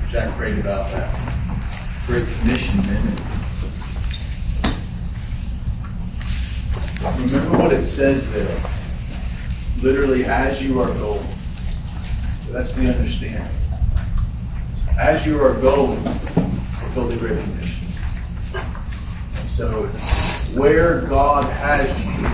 Jack prayed about that Great Commission, man. Remember what it says there. Literally, as you are going. So that's the understanding. As you are going, fulfill the Great Commission. And so, where God has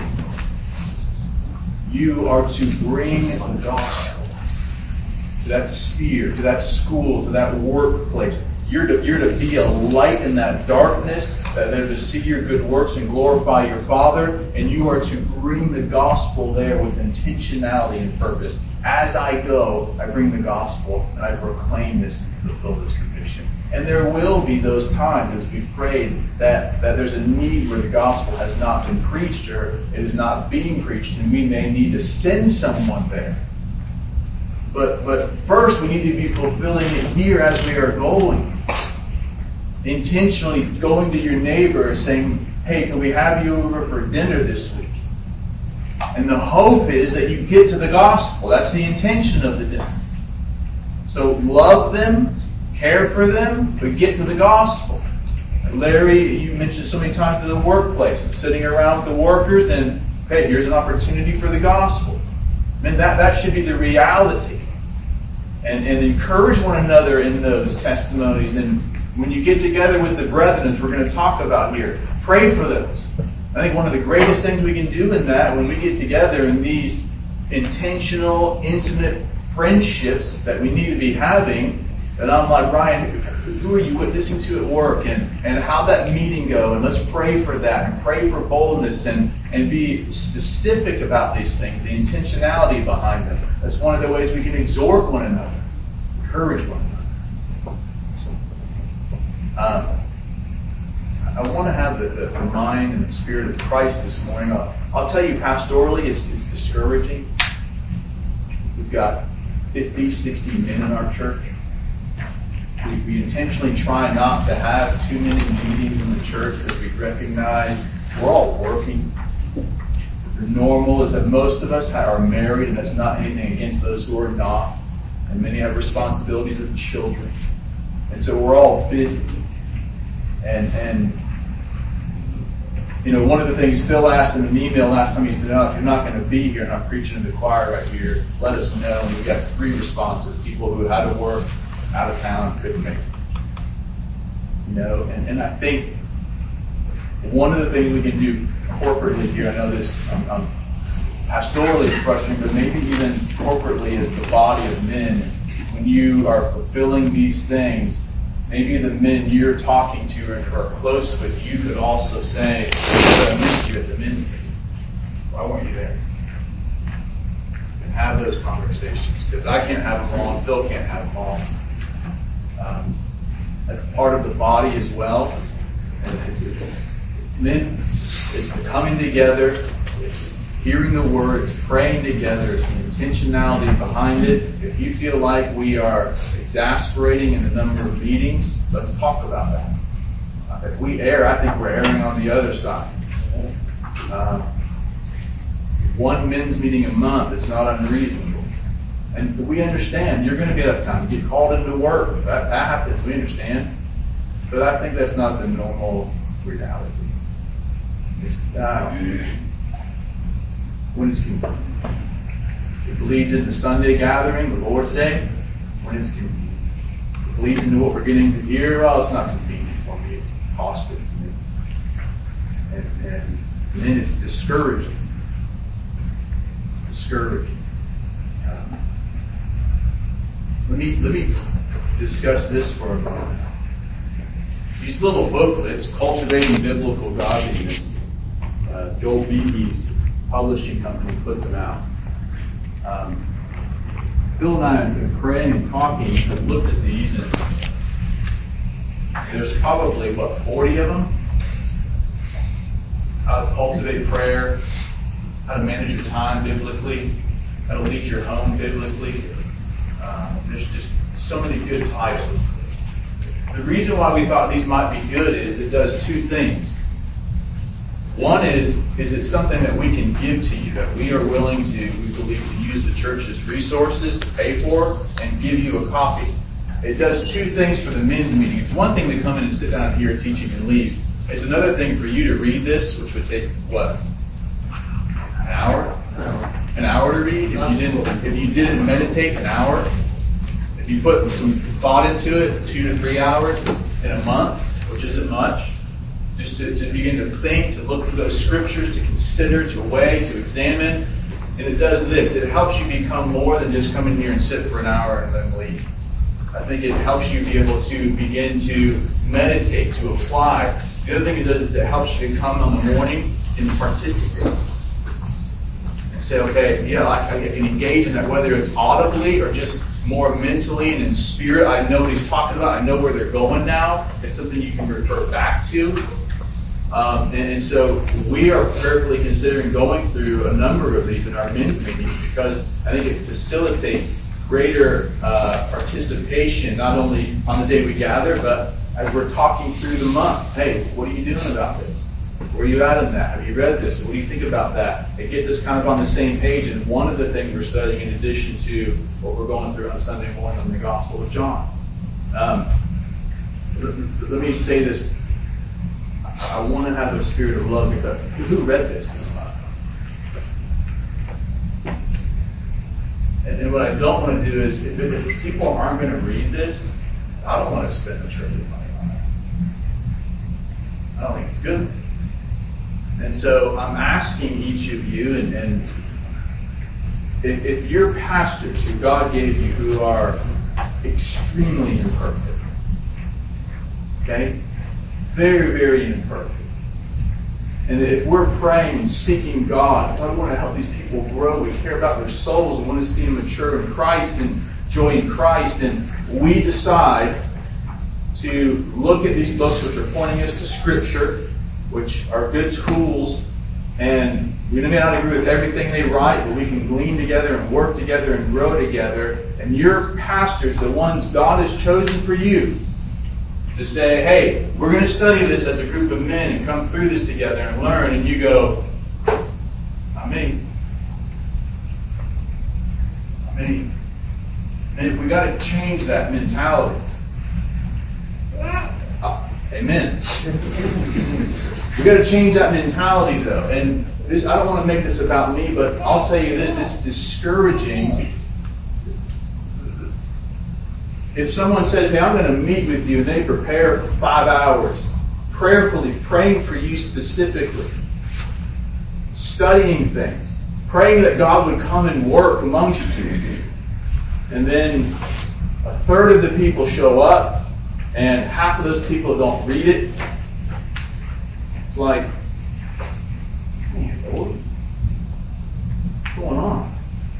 you, you are to bring the gospel to that sphere, to that school, to that workplace. You're to be a light in that darkness. They're to see your good works and glorify your Father. And you are to bring the gospel there with intentionality and purpose. As I go, I bring the gospel and I proclaim this and fulfill this commission. And there will be those times, as we've prayed, that there's a need where the gospel has not been preached or it is not being preached, and we may need to send someone there. But first, we need to be fulfilling it here as we are going. Intentionally going to your neighbor and saying, hey, can we have you over for dinner this week? And the hope is that you get to the gospel. That's the intention of the dinner. So love them, care for them, but get to the gospel. Larry, you mentioned so many times to the workplace, sitting around with the workers and, okay, here's an opportunity for the gospel. And that should be the reality. And encourage one another in those testimonies. And when you get together with the brethren, as we're going to talk about here, pray for those. I think one of the greatest things we can do in that, when we get together in these intentional, intimate friendships that we need to be having, and I'm like, Ryan, who are you witnessing to at work? And how'd that meeting go? And let's pray for that and pray for boldness and be specific about these things, the intentionality behind them. That's one of the ways we can exhort one another, encourage one another. I want to have the mind and the spirit of Christ this morning. I'll tell you, pastorally, it's discouraging. We've got 50, 60 men in our church. We intentionally try not to have too many meetings in the church because we recognize we're all working. The normal is that most of us are married, and that's not anything against those who are not. And many have responsibilities of children. And so we're all busy. And you know, one of the things Phil asked in an email last time, he said, if you're not going to be here and I'm preaching in the choir right here, let us know. And we got 3 responses. People who had to work out of town couldn't make it. You know, and I think one of the things we can do corporately here, I know this pastorally is frustrating, but maybe even corporately as the body of men, when you are fulfilling these things, maybe the men you're talking to or are close with, you could also say, I missed you at the men meeting. Why weren't you there? And have those conversations, because I can't have them all, and Phil can't have them all. That's part of the body as well. And men, it's the coming together, it's hearing the word, it's praying together, it's the intentionality behind it. If you feel like we are exasperating in the number of meetings, let's talk about that. If we err, I think we're erring on the other side. One men's meeting a month is not unreasonable. And we understand you're going to get up time, get called into work. That happens, we understand. But I think that's not the normal reality. It's when it's convenient. It bleeds into Sunday gathering, the Lord's Day, when it's convenient. It bleeds into what we're getting to hear. Well, it's not convenient for me. It's costly to me. And then it's discouraging. Let me discuss this for a moment. These little booklets, Cultivating Biblical Godliness, Joel Beeke's publishing company puts them out. Phil and I have been praying and talking and have looked at these, and there's probably, 40 of them? How to cultivate prayer, how to manage your time biblically, how to lead your home biblically. There's just so many good titles. The reason why we thought these might be good is it does 2 things. One is it something that we can give to you, that we are willing to, we believe, to use the church's resources to pay for and give you a copy. it does two things for the men's meeting. It's one thing to come in and sit down and hear a teaching and leave. It's another thing for you to read this, which would take, what, an hour? An hour to read? If you didn't meditate, an hour. If you put some thought into it, 2 to 3 hours in a month, which isn't much, just to begin to think, to look through those scriptures, to consider, to weigh, to examine. And it does this. It helps you become more than just come in here and sit for an hour and then leave. I think it helps you be able to begin to meditate, to apply. The other thing it does is it helps you to come in the morning and participate. And say, okay, yeah, I can engage in that, whether it's audibly or just more mentally and in spirit. I know what he's talking about. I know where they're going now. It's something you can refer back to. And so we are prayerfully considering going through a number of these in our men's meetings because I think it facilitates greater participation, not only on the day we gather, but as we're talking through the month. Hey, what are you doing about this? Where are you at in that? Have you read this? What do you think about that? It gets us kind of on the same page. And one of the things we're studying in addition to what we're going through on Sunday morning in the Gospel of John. Let me say this. I want to have a spirit of love because who read this? And what I don't want to do is, if people aren't going to read this, I don't want to spend a church money on it. I don't think it's good. And so I'm asking each of you, and if your pastors who God gave you who are extremely imperfect, okay, very, very imperfect, and if we're praying and seeking God, we want to help these people grow. We care about their souls. We want to see them mature in Christ and joy in Christ. And we decide to look at these books which are pointing us to Scripture, which are good tools. And we may not agree with everything they write, but we can glean together and work together and grow together. And your pastors, the ones God has chosen for you, to say, hey, we're going to study this as a group of men and come through this together and learn. And you go, not me. Not me. And we got to change that mentality. Amen. We got to change that mentality, though. And this, I don't want to make this about me, but I'll tell you this: it's discouraging. If someone says, hey, I'm going to meet with you, and they prepare for 5 hours, prayerfully praying for you specifically, studying things, praying that God would come and work amongst you, and then a third of the people show up, and half of those people don't read it, it's like, what's going on?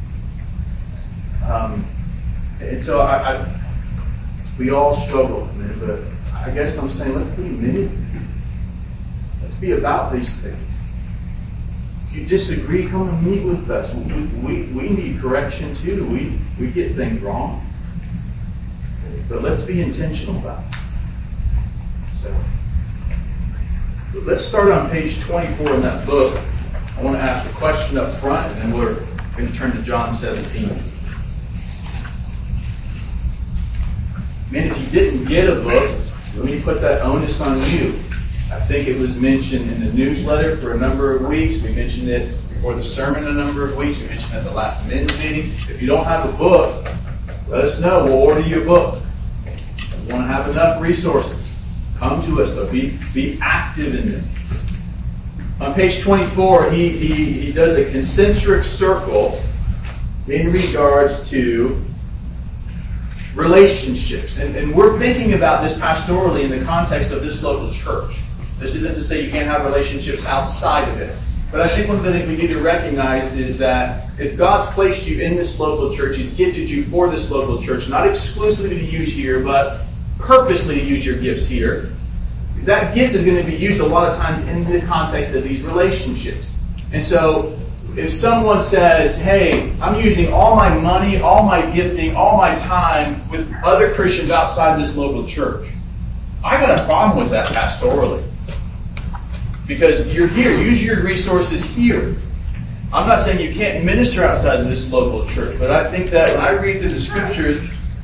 And so we all struggle, man, but I guess I'm saying let's be minute. Let's be about these things. If you disagree, come and meet with us. We need correction too. We get things wrong. But let's be intentional about this. So let's start on page 24 in that book. I want to ask a question up front, and then we're going to turn to John 17. Man, if you didn't get a book, let me put that onus on you. I think it was mentioned in the newsletter for a number of weeks. We mentioned it before the sermon a number of weeks. We mentioned it at the last men's meeting. If you don't have a book, let us know. We'll order you a book. We want to have enough resources. Come to us, though. Be active in this. On page 24, he does a concentric circle in regards to relationships. And we're thinking about this pastorally in the context of this local church. This isn't to say you can't have relationships outside of it. But I think one of the things we need to recognize is that if God's placed you in this local church, He's gifted you for this local church, not exclusively to use here, but purposely to use your gifts here, that gift is going to be used a lot of times in the context of these relationships. And so if someone says, hey, I'm using all my money, all my gifting, all my time with other Christians outside this local church, I got a problem with that pastorally. Because you're here. Use your resources here. I'm not saying you can't minister outside of this local church, but I think that when I read through the Scriptures,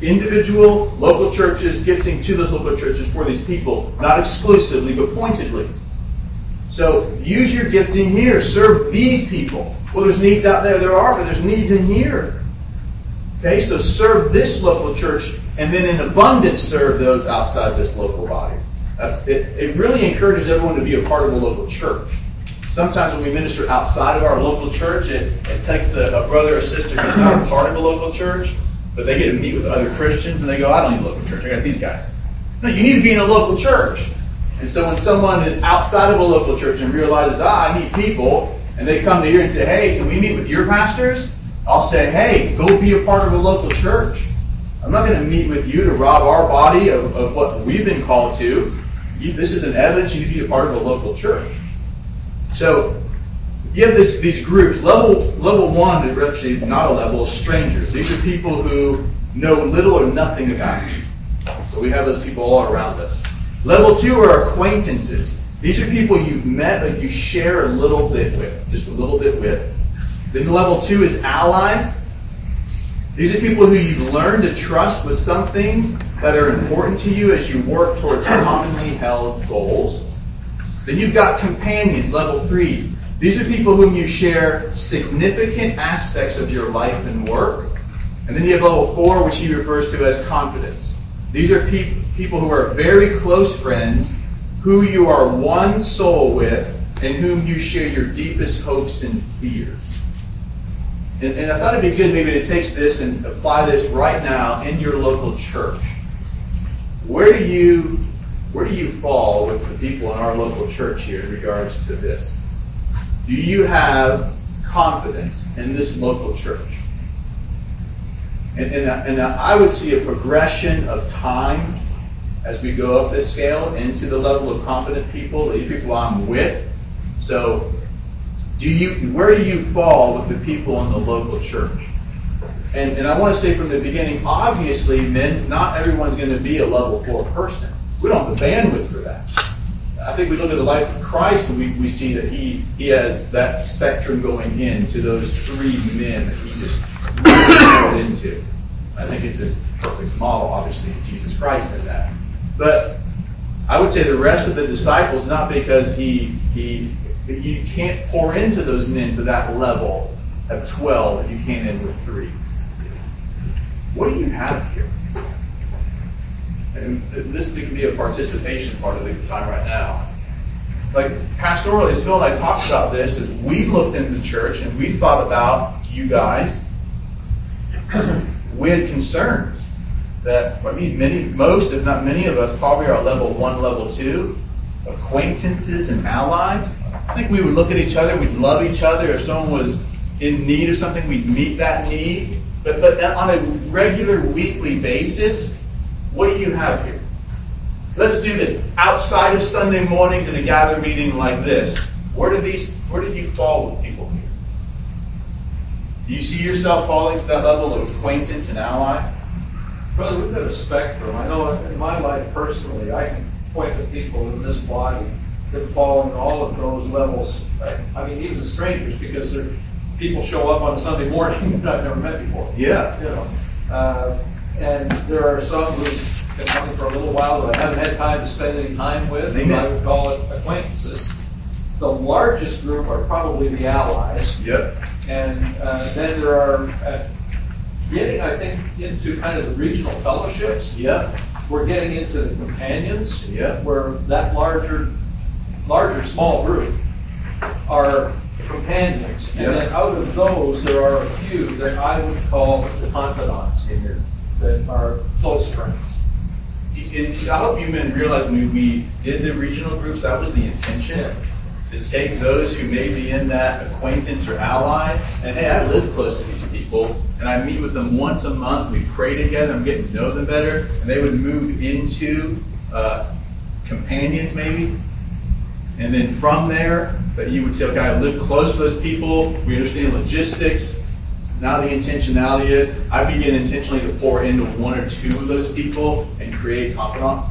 individual local churches gifting to those local churches for these people, not exclusively, but pointedly. So use your gifting here. Serve these people. Well, there's needs out there. There are, but there's needs in here. Okay, so serve this local church, and then in abundance serve those outside this local body. It really encourages everyone to be a part of a local church. Sometimes when we minister outside of our local church, it takes a brother or sister who's not a part of a local church, but they get to meet with other Christians, and they go, I don't need a local church. I got these guys. No, you need to be in a local church. And so when someone is outside of a local church and realizes, I need people, and they come to here and say, hey, can we meet with your pastors? I'll say, hey, go be a part of a local church. I'm not going to meet with you to rob our body of what we've been called to. This is an evidence you need to be a part of a local church. So you have these groups. Level 1 is actually not a level of strangers. These are people who know little or nothing about you. So we have those people all around us. Level 2 are acquaintances. These are people you've met but you share a little bit with, just a little bit with. Then level 2 is allies. These are people who you've learned to trust with some things that are important to you as you work towards commonly held goals. Then you've got companions, level 3. These are people whom you share significant aspects of your life and work. And then you have level 4, which he refers to as confidence. These are people who are very close friends, who you are one soul with, and whom you share your deepest hopes and fears. And I thought it'd be good maybe to take this and apply this right now in your local church. Where do you fall with the people in our local church here in regards to this? Do you have confidence in this local church? And I would see a progression of time as we go up this scale into the level of confident people, the people I'm with. So where do you fall with the people in the local church? And I want to say from the beginning, obviously, men, not everyone's going to be a level 4 person. We don't have the bandwidth for that. I think we look at the life of Christ and we see that he has that spectrum going into those 3 men that he just really poured into. I think it's a perfect model, obviously, of Jesus Christ in that. But I would say the rest of the disciples, not because you can't pour into those men to that level of 12 if you can't end with 3. What do you have here? And this can be a participation part of the time right now. Like pastorally, as Phil and I talked about this, as we've looked into the church and we've thought about you guys, we had concerns that most, if not many of us, probably are level 1, level 2, acquaintances and allies. I think we would look at each other, we'd love each other. If someone was in need of something, we'd meet that need. But on a regular weekly basis, what do you have here? Let's do this. Outside of Sunday mornings in a gathered meeting like this, where did you fall with people here? Do you see yourself falling to that level of acquaintance and ally? Brother, we've got a spectrum. I know in my life personally, I can point to people in this body that fall in all of those levels. I mean, even strangers, because people show up on a Sunday morning that I've never met before. Yeah. You know, and there are some who've been coming for a little while that I haven't had time to spend any time with. Amen. I would call it acquaintances. The largest group are probably the allies. Yep. And then there are getting, I think, into kind of the regional fellowships. Yep. We're getting into the companions. Yep. Where that larger small group are companions. Yep. And then out of those, there are a few that I would call the confidants in here, that are close friends. And I hope you men realize when we did the regional groups, that was the intention. Yeah. To take those who may be in that acquaintance or ally, and hey, I live close to these people, and I meet with them once a month, we pray together, I'm getting to know them better, and they would move into companions maybe, and then from there, that you would say, okay, I live close to those people, we understand logistics. Now the intentionality is, I begin intentionally to pour into 1 or 2 of those people and create confidants.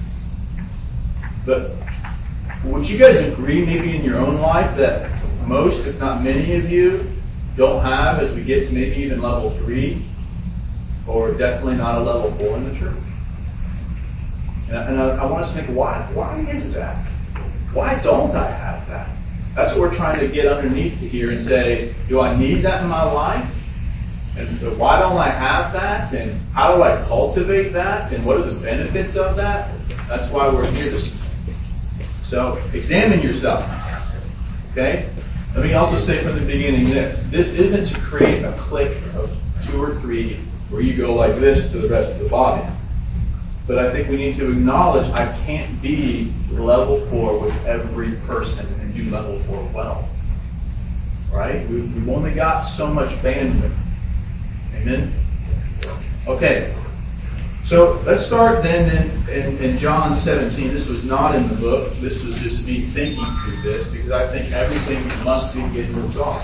But would you guys agree maybe in your own life that most, if not many of you, don't have as we get to maybe even level 3? or definitely not a level 4 in the church. And I want us to think, why is that? Why don't I have that? That's what we're trying to get underneath to here and say, do I need that in my life? And why don't I have that? And how do I cultivate that? And what are the benefits of that? That's why we're here this morning. So examine yourself. Okay? Let me also say from the beginning this. This isn't to create a clique of 2 or 3 where you go like this to the rest of the body. But I think we need to acknowledge I can't be level 4 with every person and do level 4 well. Right? We've only got so much bandwidth. Amen? Okay. So let's start then in John 17. This was not in the book. This was just me thinking through this because I think everything must begin with God.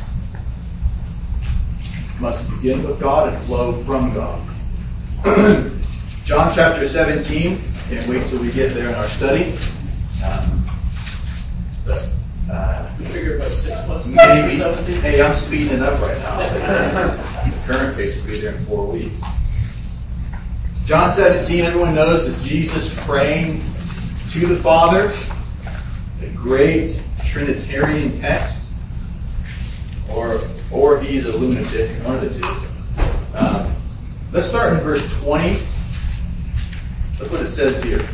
Must begin with God and flow from God. John chapter 17. Can't wait till we get there in our study. We figured about 6 months. Maybe. Hey, I'm speeding it up right now. The current pace will be there in 4 weeks. John 17, everyone knows, is Jesus praying to the Father. A great Trinitarian text. Or he's a lunatic, one of the two. Let's start in verse 20. Look what it says here.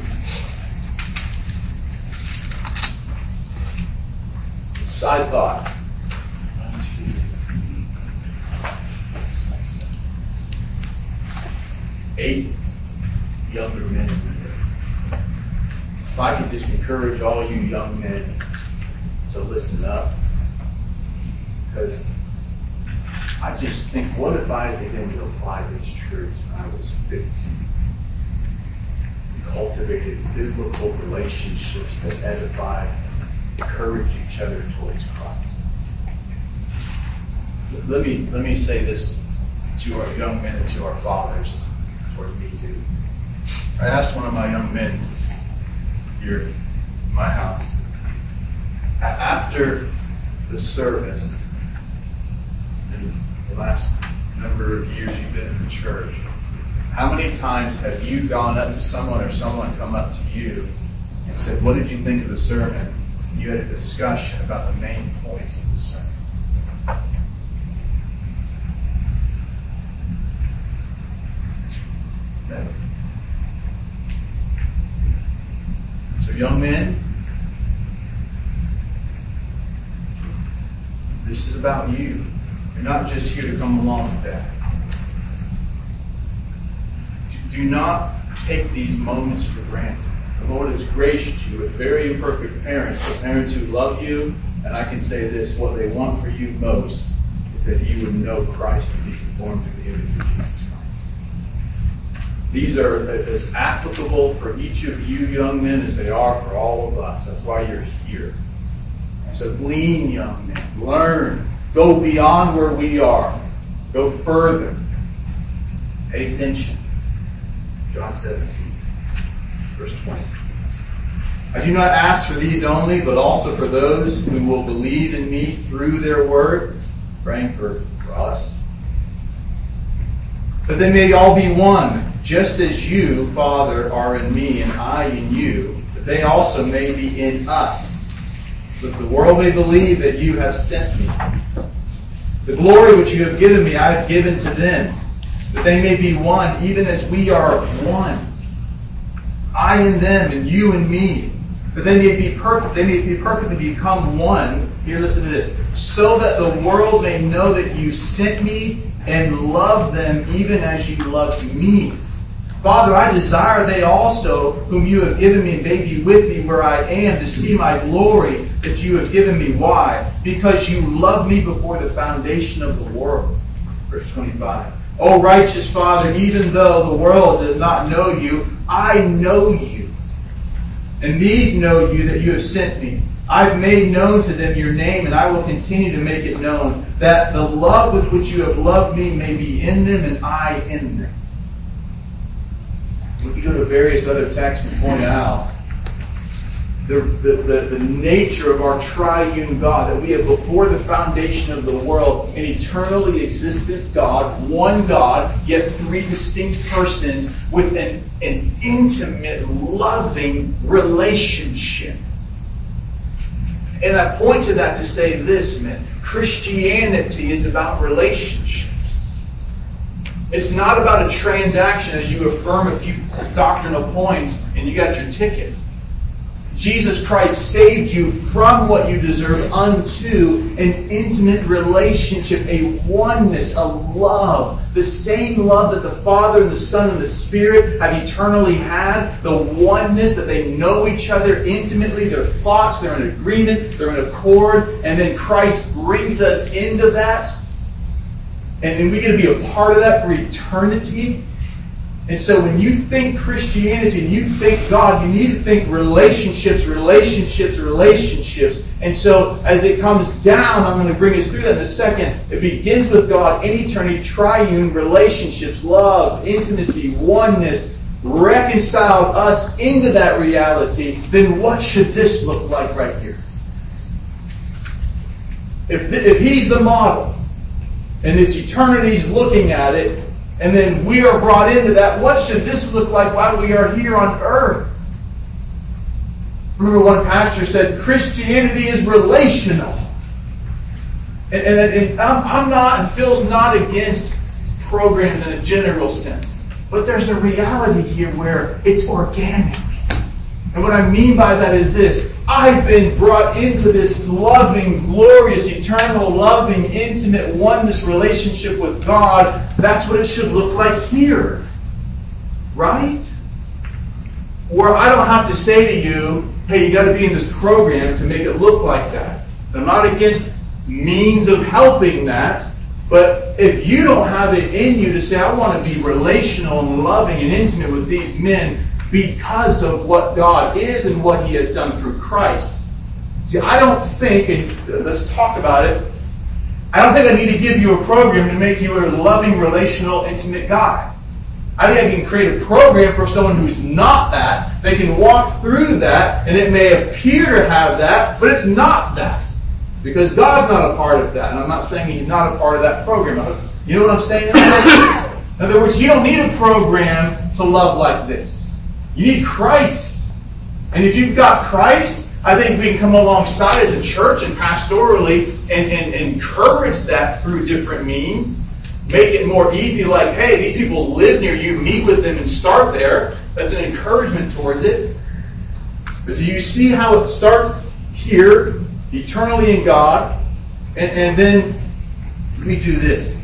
Side thought. 1, 2, 3, 8 younger men. If I could just encourage all you young men to listen up. Because I just think, what if I began to apply these truths when I was 15? We cultivated biblical relationships that edify, encourage each other towards Christ. Let me say this to our young men and to our fathers, toward me too. I asked one of my young men here in my house, after the service, in the last number of years you've been in the church, how many times have you gone up to someone or someone come up to you and said, what did you think of the sermon? You had a discussion about the main points of the sermon. Never. So young men, this is about you. You're not just here to come along with that. Do not take these moments for granted. The Lord has graced you with very imperfect parents, but parents who love you, and I can say this, what they want for you most is that you would know Christ and be conformed to the image of Jesus Christ. These are as applicable for each of you young men as they are for all of us. That's why you're here. So glean, young men. Learn. Go beyond where we are. Go further. Pay attention. John 17, verse 20. I do not ask for these only, but also for those who will believe in me through their word. Praying for us. That they may all be one, just as you, Father, are in me and I in you, that they also may be in us, so that the world may believe that you have sent me. The glory which you have given me, I have given to them, that they may be one, even as we are one. I in them, and you in me, that they may be perfect. They may be perfectly become one. Here, listen to this: so that the world may know that you sent me and love them, even as you loved me. Father, I desire they also, whom you have given me, may be with me where I am, to see my glory that you have given me. Why? Because you loved me before the foundation of the world. Verse 25. O righteous Father, even though the world does not know you, I know you. And these know you, that you have sent me. I've made known to them your name, and I will continue to make it known, that the love with which you have loved me may be in them and I in them. We can go to various other texts and point out the nature of our triune God, that we have before the foundation of the world an eternally existent God, one God, yet three distinct persons with an intimate, loving relationship. And I point to that to say this, man. Christianity is about relationships. It's not about a transaction as you affirm a few doctrinal points and you got your ticket. Jesus Christ saved you from what you deserve unto an intimate relationship, a oneness, a love. The same love that the Father and the Son and the Spirit have eternally had. The oneness that they know each other intimately. Their thoughts, they're in agreement, they're in accord. And then Christ brings us into that. And we get to be a part of that for eternity. And so when you think Christianity and you think God, you need to think relationships. And so as it comes down, I'm going to bring us through that in a second. It begins with God in eternity, triune relationships, love, intimacy, oneness, reconciled us into that reality. Then what should this look like right here? If He's the model, and it's eternity's looking at it, and then we are brought into that, what should this look like while we are here on earth? I remember one pastor said, Christianity is relational. And I'm not, and Phil's not against programs in a general sense. But there's a reality here where it's organic. And what I mean by that is this. I've been brought into this loving, glorious, eternal, loving, intimate oneness relationship with God. That's what it should look like here. Right? Where I don't have to say to you, hey, you got to be in this program to make it look like that. I'm not against means of helping that. But if you don't have it in you to say, I want to be relational and loving and intimate with these men because of what God is and what He has done through Christ. See, I don't think, and let's talk about it, I don't think I need to give you a program to make you a loving, relational, intimate guy. I think I can create a program for someone who's not that. They can walk through that, and it may appear to have that, but it's not that. Because God's not a part of that. And I'm not saying He's not a part of that program. You know what I'm saying? In other words, you don't need a program to love like this. You need Christ. And if you've got Christ, I think we can come alongside as a church and pastorally and encourage that through different means. Make it more easy, like, hey, these people live near you, meet with them and start there. That's an encouragement towards it. But do you see how it starts here, eternally in God, and then let me do this.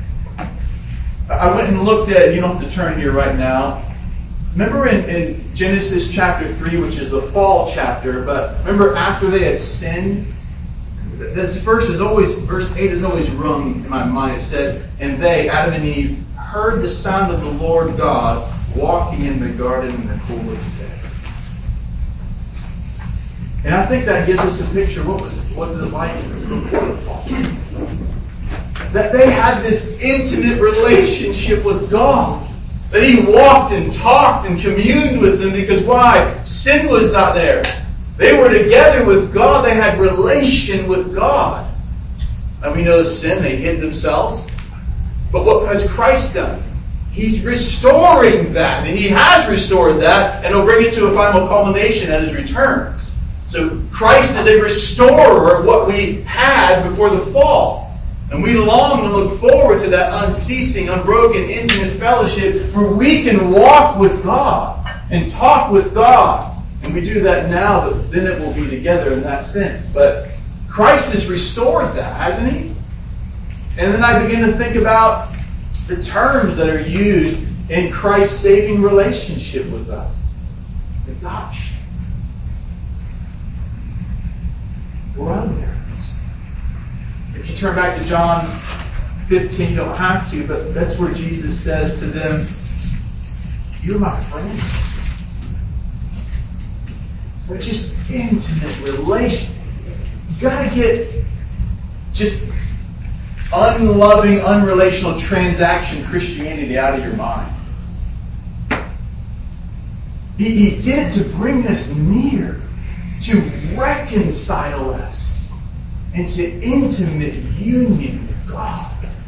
I went and looked at, you don't have to turn here right now. Remember in Genesis chapter 3, which is the fall chapter, but remember after they had sinned, this verse 8 is always rung in my mind. It said, and they, Adam and Eve, heard the sound of the Lord God walking in the garden in the cool of the day. And I think that gives us a picture of what did the Bible before the fall? That they had this intimate relationship with God. That He walked and talked and communed with them because why? Sin was not there. They were together with God. They had relation with God. And we know the sin, they hid themselves. But what has Christ done? He's restoring that. And He has restored that. And He'll bring it to a final culmination at His return. So Christ is a restorer of what we had before the fall. And we long and look forward to that unceasing, unbroken, intimate fellowship where we can walk with God and talk with God. And we do that now, but then it will be together in that sense. But Christ has restored that, hasn't He? And then I begin to think about the terms that are used in Christ's saving relationship with us. Adoption. Brother. If you turn back to John 15, you don't have to, but that's where Jesus says to them, you're my friend. They're just intimate relation. You got to get just unloving, unrelational transaction Christianity out of your mind. He did it to bring us near. to reconcile us into intimate union with God.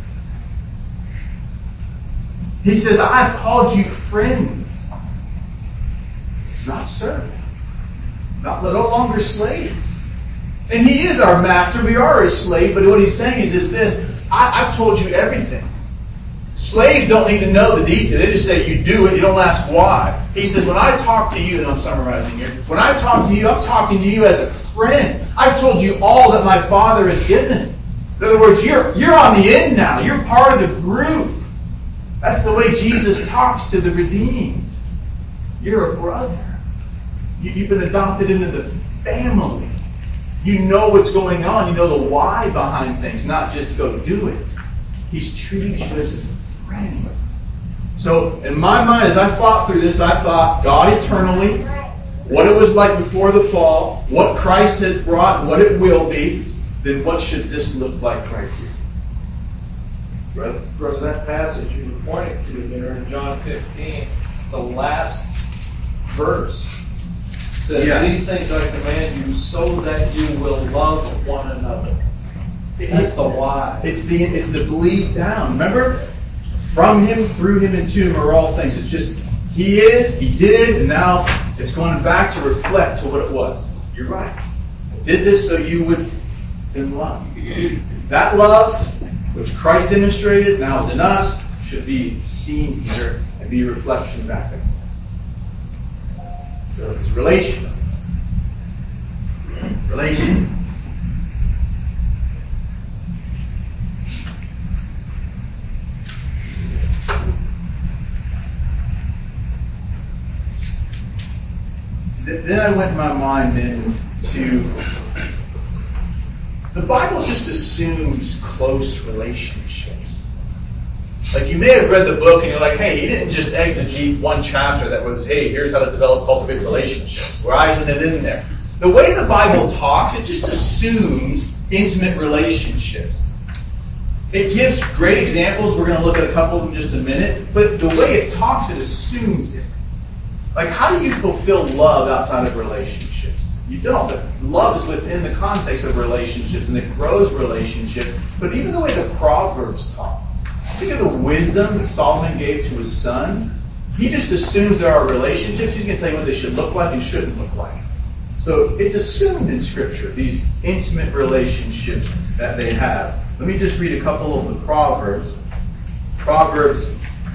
He says, I've called you friends, not servants, no longer slaves. And He is our master. We are His slave. But what He's saying is this: I've told you everything. Slaves don't need to know the detail. They just say you do it. You don't ask why. He says, when I talk to you, and I'm summarizing here, when I talk to you, I'm talking to you as a friend. I've told you all that my Father has given. In other words, you're on the end now. You're part of the group. That's the way Jesus talks to the redeemed. You're a brother. You've been adopted into the family. You know what's going on. You know the why behind things, not just go do it. He's treated you as a friend. So in my mind, as I thought through this, I thought God eternally, what it was like before the fall, what Christ has brought, what it will be, then what should this look like right here? Brother, that passage you were pointing to there in John 15, the last verse says, These things I command you so that you will love one another. That's the why. It's the bleed down. Remember? From Him, through Him, and to Him are all things. It's just, He is, He did, and now it's going back to reflect to what it was. You're right. I did this so you would in love. That love, which Christ demonstrated, now is in us, should be seen here and be a reflection back there. So it's relational. Relational. Then I went in my mind into the Bible just assumes close relationships. Like you may have read the book and you're like, hey, he didn't just exegete one chapter that was, hey, here's how to develop, cultivate relationships. Why isn't it in there? The way the Bible talks, it just assumes intimate relationships. It gives great examples. We're going to look at a couple of them in just a minute. But the way it talks, it assumes it. Like, how do you fulfill love outside of relationships? You don't. But love is within the context of relationships, and it grows relationships. But even the way the Proverbs talk, think of the wisdom that Solomon gave to his son. He just assumes there are relationships. He's going to tell you what they should look like and shouldn't look like. So it's assumed in Scripture, these intimate relationships that they have. Let me just read a couple of the Proverbs. Proverbs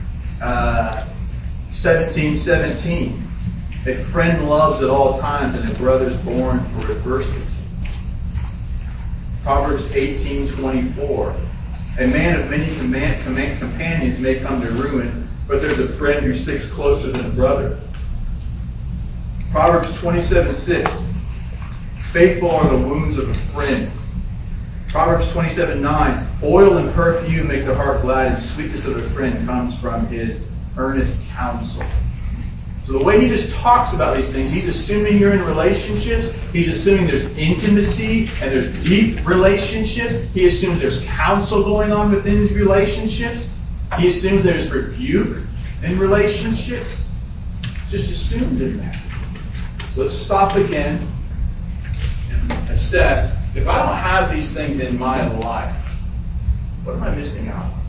17:17. A friend loves at all times, and a brother is born for adversity. Proverbs 18:24. A man of many companions may come to ruin, but there's a friend who sticks closer than a brother. Proverbs 27:6. Faithful are the wounds of a friend. Proverbs 27:9. Oil and perfume make the heart glad, and sweetness of a friend comes from his earnest counsel. So the way he just talks about these things, he's assuming you're in relationships. He's assuming there's intimacy and there's deep relationships. He assumes there's counsel going on within these relationships. He assumes there's rebuke in relationships. It's just assumed in that. So let's stop again and assess. If I don't have these things in my life, what am I missing out on?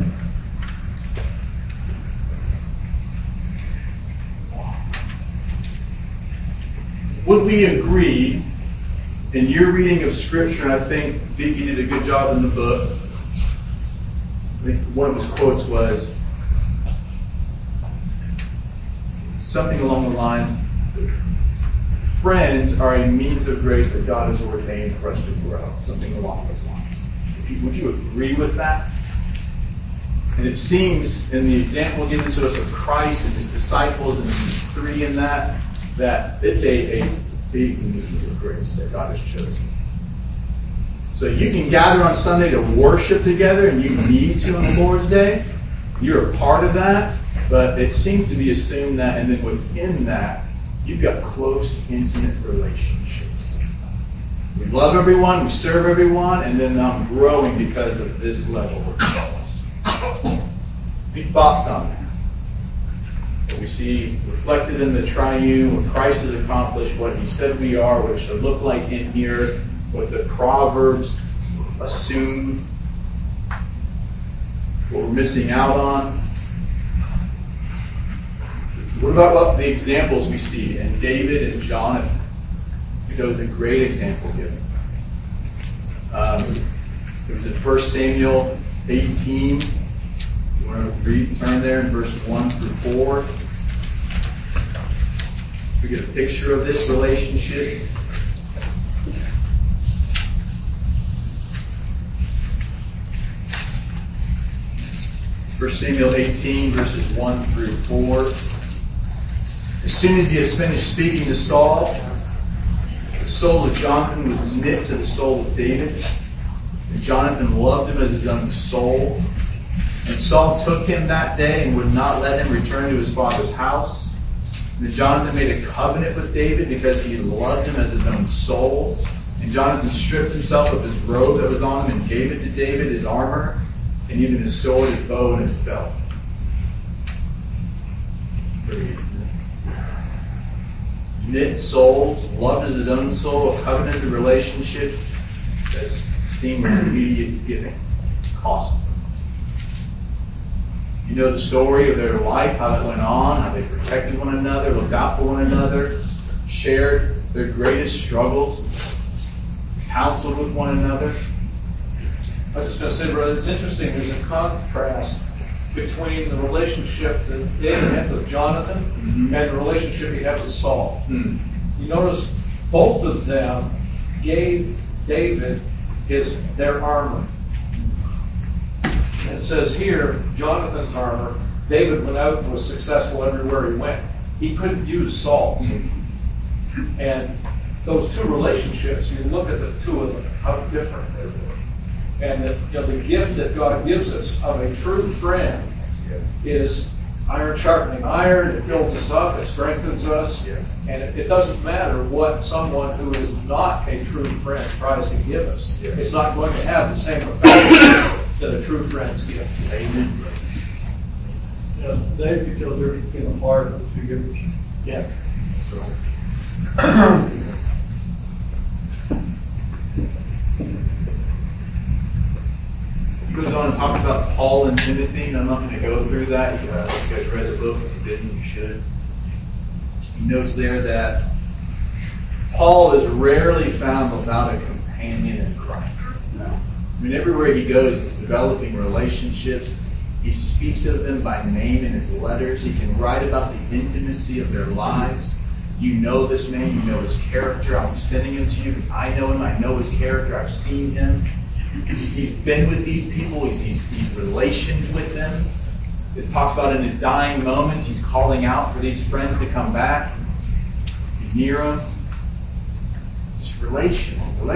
Would we agree, in your reading of Scripture, and I think Vicky did a good job in the book, I think one of his quotes was something along the lines, friends are a means of grace that God has ordained for us to grow. Something along those lines. Would you agree with that? And it seems, in the example given to us of Christ and his disciples, and these three in that it's a big means of grace that God has chosen. So you can gather on Sunday to worship together, and you need to on the Lord's Day. You're a part of that, but it seems to be assumed that, and then within that, you've got close, intimate relationships. We love everyone, we serve everyone, and then I'm growing because of this level of trust. Any thoughts on that? What we see reflected in the triune, what Christ has accomplished, what he said we are, what it should look like in here, what the Proverbs assume, what we're missing out on. What about what the examples we see in David and Jonathan? There was a great example given. It was in 1 Samuel 18. You want to turn there in verse 1 through 4. We get a picture of this relationship. First Samuel 18, verses 1 through 4. As soon as he has finished speaking to Saul, the soul of Jonathan was knit to the soul of David. And Jonathan loved him as his own soul. And Saul took him that day and would not let him return to his father's house. And then Jonathan made a covenant with David because he loved him as his own soul. And Jonathan stripped himself of his robe that was on him and gave it to David, his armor, and even his sword, his bow, and his belt. Knit souls, loved as his own soul, a covenanted relationship that's seen with immediate giving, costly. You know the story of their life, how that went on, how they protected one another, looked out for one another, shared their greatest struggles, counseled with one another. I was just going to say, brother, it's interesting. There's a contrast between the relationship that David had with Jonathan and the relationship he had with Saul. You notice both of them gave David their armor. And it says here, Jonathan's armor, David went out and was successful everywhere he went. He couldn't use Saul's. And those two relationships, you look at the two of them, how different they were. And that, the gift that God gives us of a true friend is iron sharpening iron. It builds us up. It strengthens us. And it doesn't matter what someone who is not a true friend tries to give us. It's not going to have the same effect that a true friend's gift. Amen. Yeah, Dave could tell the difference between a heart and two givers. Yeah. He goes on and talks about Paul and Timothy, and I'm not going to go through that. You guys read the book. If you didn't, you should. He notes there that Paul is rarely found without a companion in Christ. I mean, everywhere he goes, he's developing relationships. He speaks of them by name in his letters. He can write about the intimacy of their lives. You know this man. You know his character. I'm sending him to you. I know him. I know his character. I've seen him. He's been with these people. He's relationed with them. It talks about in his dying moments, he's calling out for these friends to come back. Be near him. Just relation.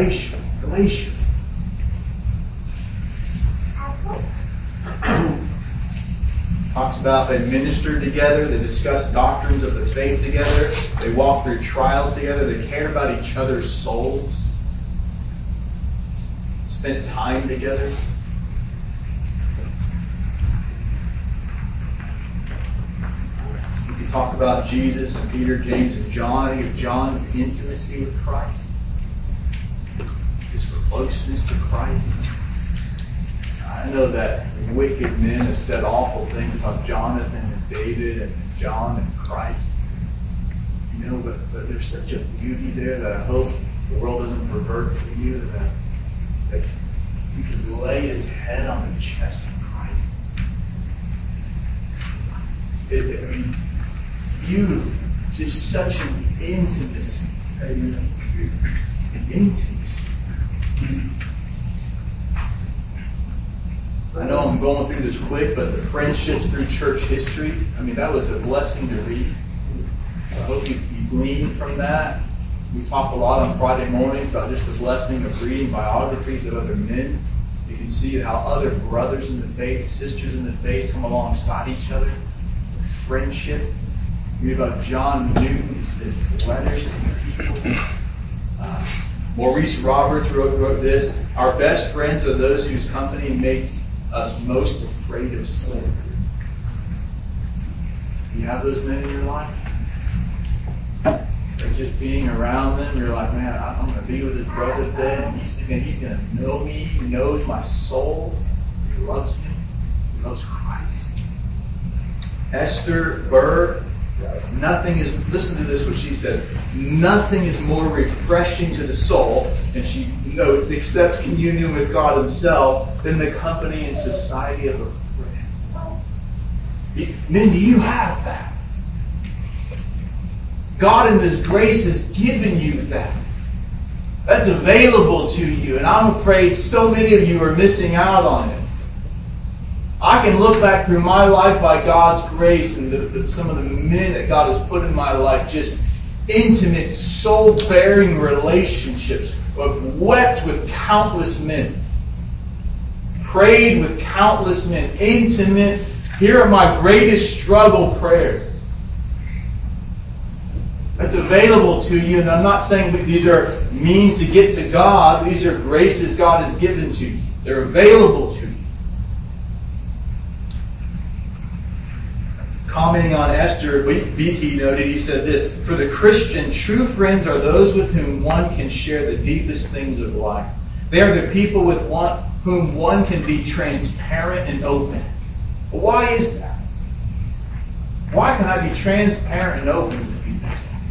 Talks about they ministered together, they discussed doctrines of the faith together, they walked through trials together, they cared about each other's souls, spent time together. We can talk about Jesus and Peter, James, and John. I think of John's intimacy with Christ, his closeness to Christ. I know that wicked men have said awful things about Jonathan and David and John and Christ. But there's such a beauty there that I hope the world doesn't pervert for you, that he could lay his head on the chest of Christ. Beautiful. Just such an intimacy. Amen. An intimacy. I know I'm going through this quick, but the friendships through church history, that was a blessing to read. I hope you glean from that. We talk a lot on Friday mornings about just the blessing of reading biographies of other men. You can see how other brothers in the faith, sisters in the faith come alongside each other. Friendship. Read about John Newton's his letters to the people. Maurice Roberts wrote this: our best friends are those whose company makes us most afraid of sin. You have those men in your life? Or just being around them, you're like, man, I'm going to be with this brother today, and he's going to know me, he knows my soul, he loves me, he loves Christ. Esther Burr, listen to this, what she said, nothing is more refreshing to the soul, and she notes, except communion with God himself, than the company and society of a friend. Men, do you have that? God in His grace has given you that. That's available to you, and I'm afraid so many of you are missing out on it. I can look back through my life by God's grace and some of the men that God has put in my life, just intimate, soul-bearing relationships. I've wept with countless men, prayed with countless men, intimate. Here are my greatest struggle prayers. That's available to you, and I'm not saying these are means to get to God. These are graces God has given to you. They're available to you. Commenting on Esther, Beeke noted, he said this, for the Christian, true friends are those with whom one can share the deepest things of life. They are the people with whom one can be transparent and open. But why is that? Why can I be transparent and open with people?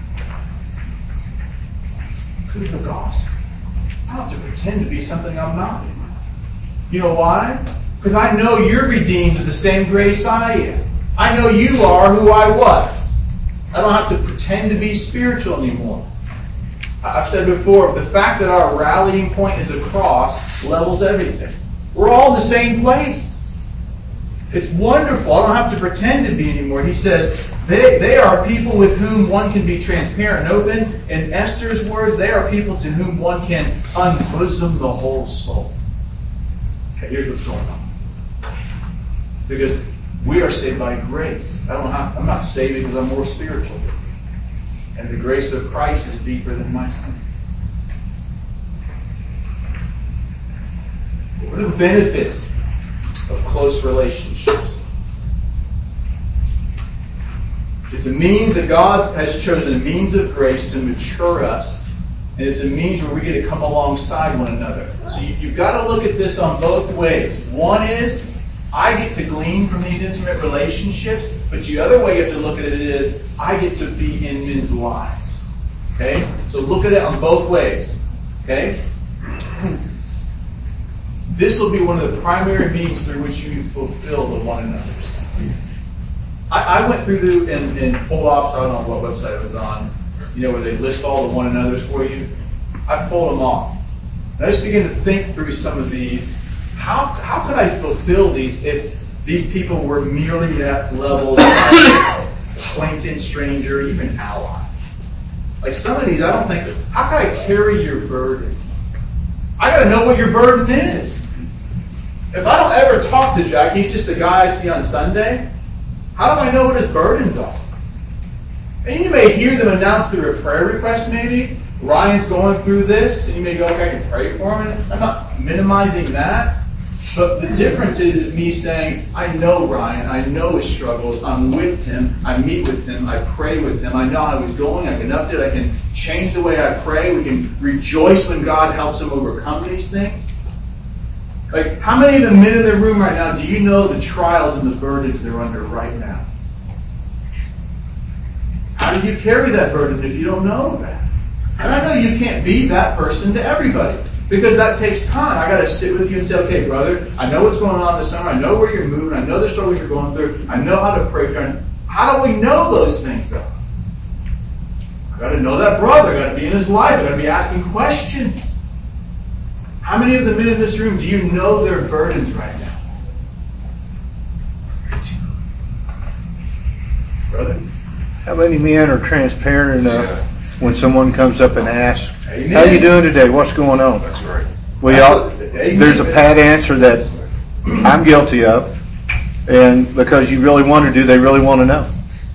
Because of the gospel. I don't have to pretend to be something I'm not. You know why? Because I know you're redeemed to the same grace I am. I know you are who I was. I don't have to pretend to be spiritual anymore. I've said before, the fact that our rallying point is a cross levels everything. We're all in the same place. It's wonderful. I don't have to pretend to be anymore. He says, they are people with whom one can be transparent and open. In Esther's words, they are people to whom one can unbosom the whole soul. Okay, here's what's going on. Because we are saved by grace. I'm not saved because I'm more spiritual. And the grace of Christ is deeper than my sin. What are the benefits of close relationships? It's a means that God has chosen, a means of grace to mature us. And it's a means where we get to come alongside one another. So you've got to look at this on both ways. One is, I get to glean from these intimate relationships, but the other way you have to look at it is, I get to be in men's lives. Okay? So look at it on both ways. Okay? This will be one of the primary means through which you fulfill the one another's. I went through and pulled off, I don't know what website it was on, where they list all the one another's for you. I pulled them off. And I just began to think through some of these. How could I fulfill these if these people were merely at levels of acquaintance, stranger, even ally? Like some of these, I don't think, how can I carry your burden? I got to know what your burden is. If I don't ever talk to Jack, he's just a guy I see on Sunday, how do I know what his burdens are? And you may hear them announce through a prayer request maybe. Ryan's going through this, and you may go, okay, I can pray for him. And I'm not minimizing that. But the difference is me saying, I know Ryan, I know his struggles, I'm with him, I meet with him, I pray with him, I know how he's going, I can update, I can change the way I pray, we can rejoice when God helps him overcome these things. Like, how many of the men in the room right now, do you know the trials and the burdens they're under right now? How do you carry that burden if you don't know that? And I know you can't be that person to everybody. Because that takes time. I got to sit with you and say, okay, brother, I know what's going on this summer. I know where you're moving. I know the struggles you're going through. I know how to pray for you. How do we know those things, though? I got to know that brother. I got to be in his life. I got to be asking questions. How many of the men in this room, do you know their burdens right now? Brother? How many men are transparent enough when someone comes up and asks, Amen. how you doing today? What's going on? That's right. There's a pat answer that I'm guilty of, and because you really want to do, they really want to know.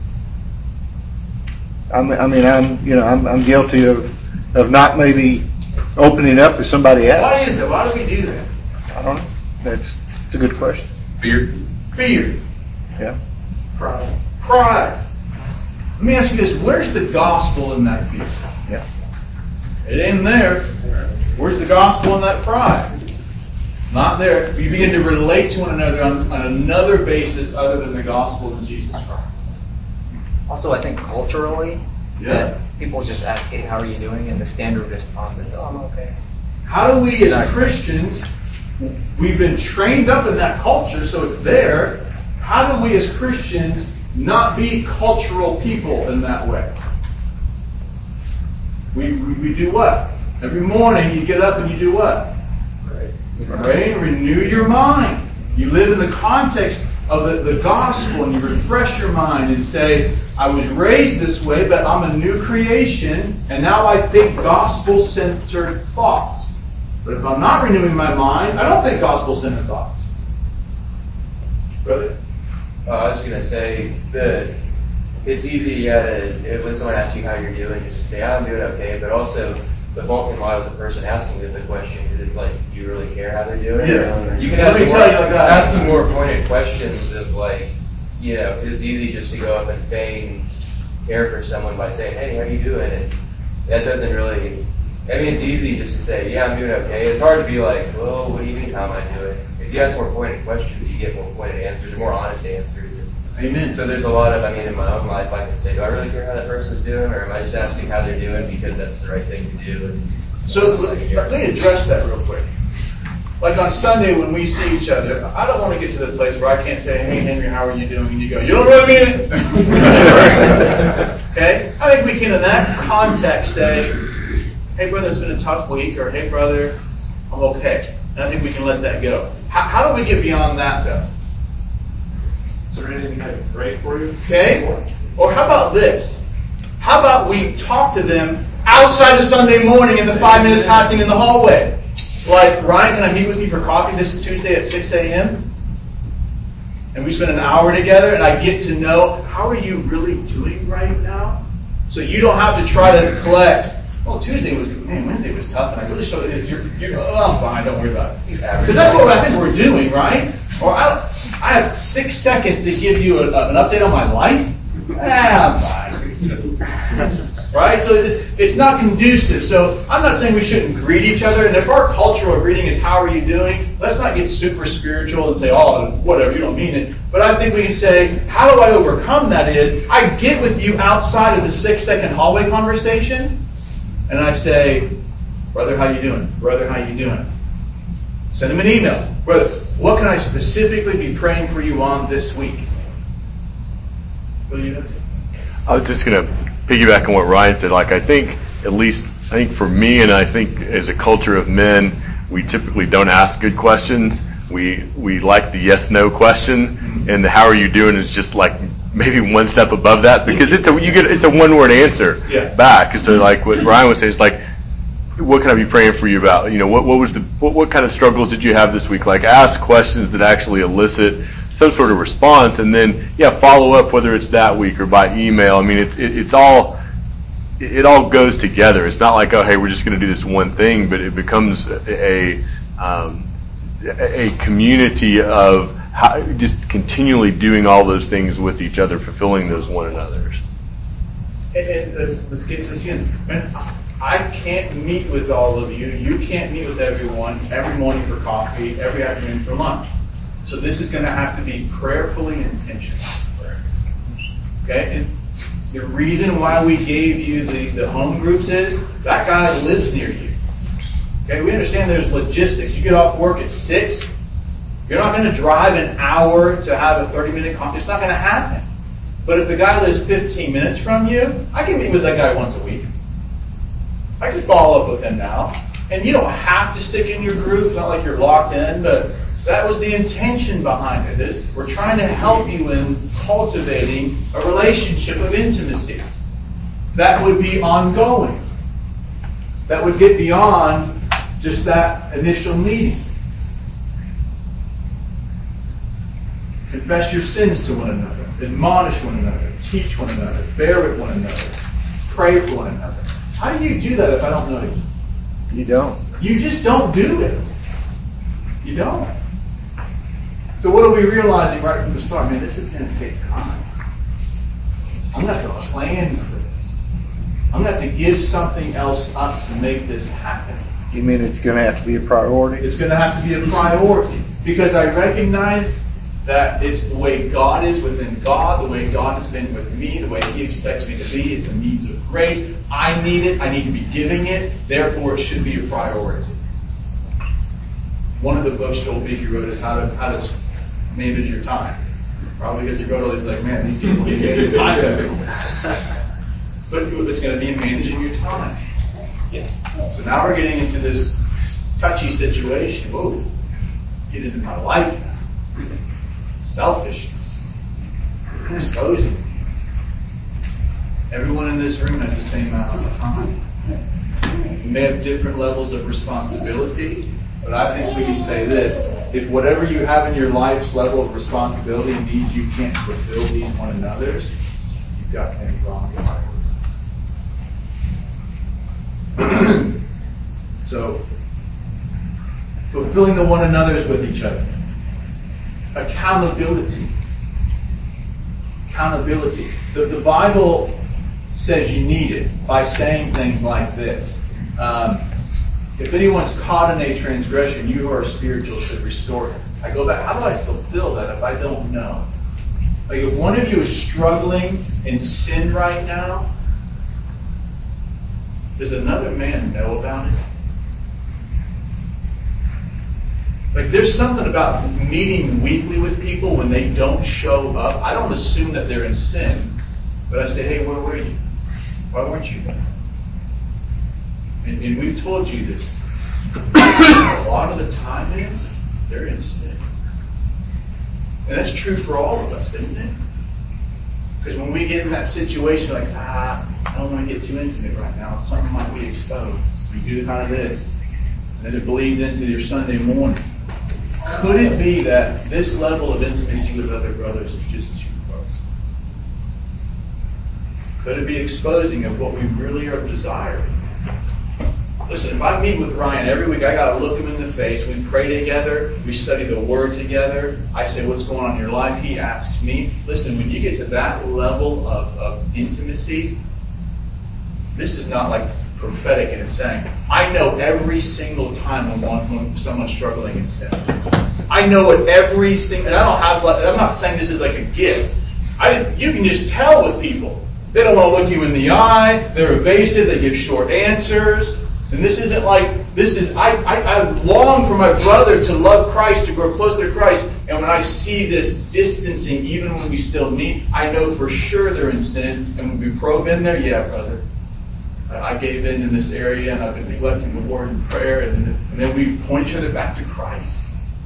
I'm guilty of not maybe opening up to somebody else. Why is that? Why do we do that? I don't know. It's a good question. Fear. Fear. Yeah. Pride. pride. Let me ask you this, where's the gospel in that fear? Yes. It ain't there. Where's the gospel in that pride? Not there. You begin to relate to one another on another basis other than the gospel of Jesus Christ. Also, I think culturally, Yeah. that people just ask, hey, how are you doing? And the standard response is, oh, I'm okay. How do we as Christians, we've been trained up in that culture, so it's there. How do we as Christians not be cultural people in that way? We do what? Every morning you get up and you do what? Pray and renew your mind. You live in the context of the gospel and you refresh your mind and say, I was raised this way, but I'm a new creation, and now I think gospel-centered thoughts. But if I'm not renewing my mind, I don't think gospel-centered thoughts. Brother? I was going to say that it's easy when someone asks you how you're doing, just to say, I'm doing okay, but also the fault can lie with the person asking the question, because it's like, do you really care how they're doing? Yeah. You can ask some more pointed questions of like, it's easy just to go up and feign care for someone by saying, hey, how you doing? And that doesn't really, it's easy just to say, yeah, I'm doing okay. It's hard to be like, well, what do you mean, how am I doing? If you ask more pointed questions, you get more pointed answers, more honest answers. Amen. So there's a lot of, in my own life, I can say, do I really care how that person's doing, or am I just asking how they're doing because that's the right thing to do? So let me address that real quick. Like on Sunday when we see each other, I don't want to get to the place where I can't say, hey, Henry, how are you doing? And you go, you don't really mean it. Okay? I think we can, in that context, say, hey, brother, it's been a tough week, or hey, brother, I'm okay. And I think we can let that go. How do we get beyond that, though? Is there anything I can pray for you? Okay? Or how about this? How about we talk to them outside of Sunday morning in the 5 minutes passing in the hallway? Like, Ryan, can I meet with you for coffee this Tuesday at 6 a.m.? And we spend an hour together, and I get to know, how are you really doing right now? So you don't have to try to collect, Tuesday was good. Man, Wednesday was tough, and I really showed it. I'm fine, don't worry about it. Because that's what I think we're doing, right? Or I have 6 seconds to give you an update on my life. I'm fine. Right? So it's not conducive. So I'm not saying we shouldn't greet each other. And if our cultural greeting is, how are you doing? Let's not get super spiritual and say, whatever, you don't mean it. But I think we can say, how do I overcome that is, I get with you outside of the 6-second hallway conversation. And I say, brother, how you doing? Brother, how you doing? Send him an email. Brother, what can I specifically be praying for you on this week? What do you know? I was just going to piggyback on what Ryan said. I think for me, and I think as a culture of men, we typically don't ask good questions. We like the yes/no question, and the how are you doing is just like maybe one step above that, because it's a one-word answer back. So like what Ryan was saying, it's like, what can I be praying for you about? What kind of struggles did you have this week? Like, ask questions that actually elicit some sort of response, and then follow up, whether it's that week or by email. It all goes together. It's not like, oh, hey, we're just going to do this one thing, but it becomes a community of just continually doing all those things with each other, fulfilling those one another's. And let's get to this again. Man, I can't meet with all of you. You can't meet with everyone every morning for coffee, every afternoon for lunch. So this is going to have to be prayerfully intentional. Okay? And the reason why we gave you the home groups is that guy lives near you. Okay? We understand there's logistics. You get off work at 6. You're not going to drive an hour to have a 30-minute conference. It's not going to happen. But if the guy lives 15 minutes from you, I can meet with that guy once a week. I can follow up with him now. And you don't have to stick in your group. It's not like you're locked in, but that was the intention behind it. We're trying to help you in cultivating a relationship of intimacy. That would be ongoing. That would get beyond just that initial meeting. Confess your sins to one another. Admonish one another. Teach one another. Bear with one another. Pray for one another. How do you do that if I don't know you? You don't. You just don't do it. You don't. So what are we realizing right from the start? Man, this is going to take time. I'm going to have to plan for this. I'm going to have to give something else up to make this happen. You mean it's going to have to be a priority? It's going to have to be a priority because I recognize that it's the way God is within God, the way God has been with me, the way He expects me to be. It's a means of grace. I need it. I need to be giving it. Therefore, it should be a priority. One of the books Joel Beeke wrote is how to manage your time. Probably because he wrote all these like, man, these people need to get their time commitments. But it's going to be managing your time. Yes. So now we're getting into this touchy situation. Whoa, get into my life now. Selfishness. Exposing me. Everyone in this room has the same amount of time. We may have different levels of responsibility, but I think we can say this. If whatever you have in your life's level of responsibility means you can't fulfill these one another's, you've got things wrong in your life. So, fulfilling the one another's with each other. Accountability. Accountability. The Bible says you need it by saying things like this. If anyone's caught in a transgression, you who are spiritual should restore him. I go back, how do I fulfill that if I don't know? Like if one of you is struggling in sin right now, does another man know about it? Like there's something about meeting weekly with people when they don't show up. I don't assume that they're in sin, but I say, hey, where were you? Why weren't you there? And we've told you this. A lot of the time is they're in sin. And that's true for all of us, isn't it? Because when we get in that situation, like, I don't want to get too intimate right now. Something might be exposed. So you do kind of this. And then it bleeds into your Sunday morning. Could it be that this level of intimacy with other brothers is just too close? Could it be exposing of what we really are desiring? Listen, if I meet with Ryan every week, I got to look him in the face. We pray together. We study the Word together. I say, what's going on in your life? He asks me. Listen, when you get to that level of intimacy, this is not like prophetic in its saying. I know every single time when someone's struggling in sin. I know it every single, and I don't have, I'm not saying this is like a gift. You can just tell with people. They don't want to look you in the eye. They're evasive. They give short answers. And this isn't like, I long for my brother to love Christ, to grow closer to Christ. And when I see this distancing, even when we still meet, I know for sure they're in sin. And when we probe in there, yeah, brother, I gave in this area and I've been neglecting the Word and prayer. And then we point each other back to Christ.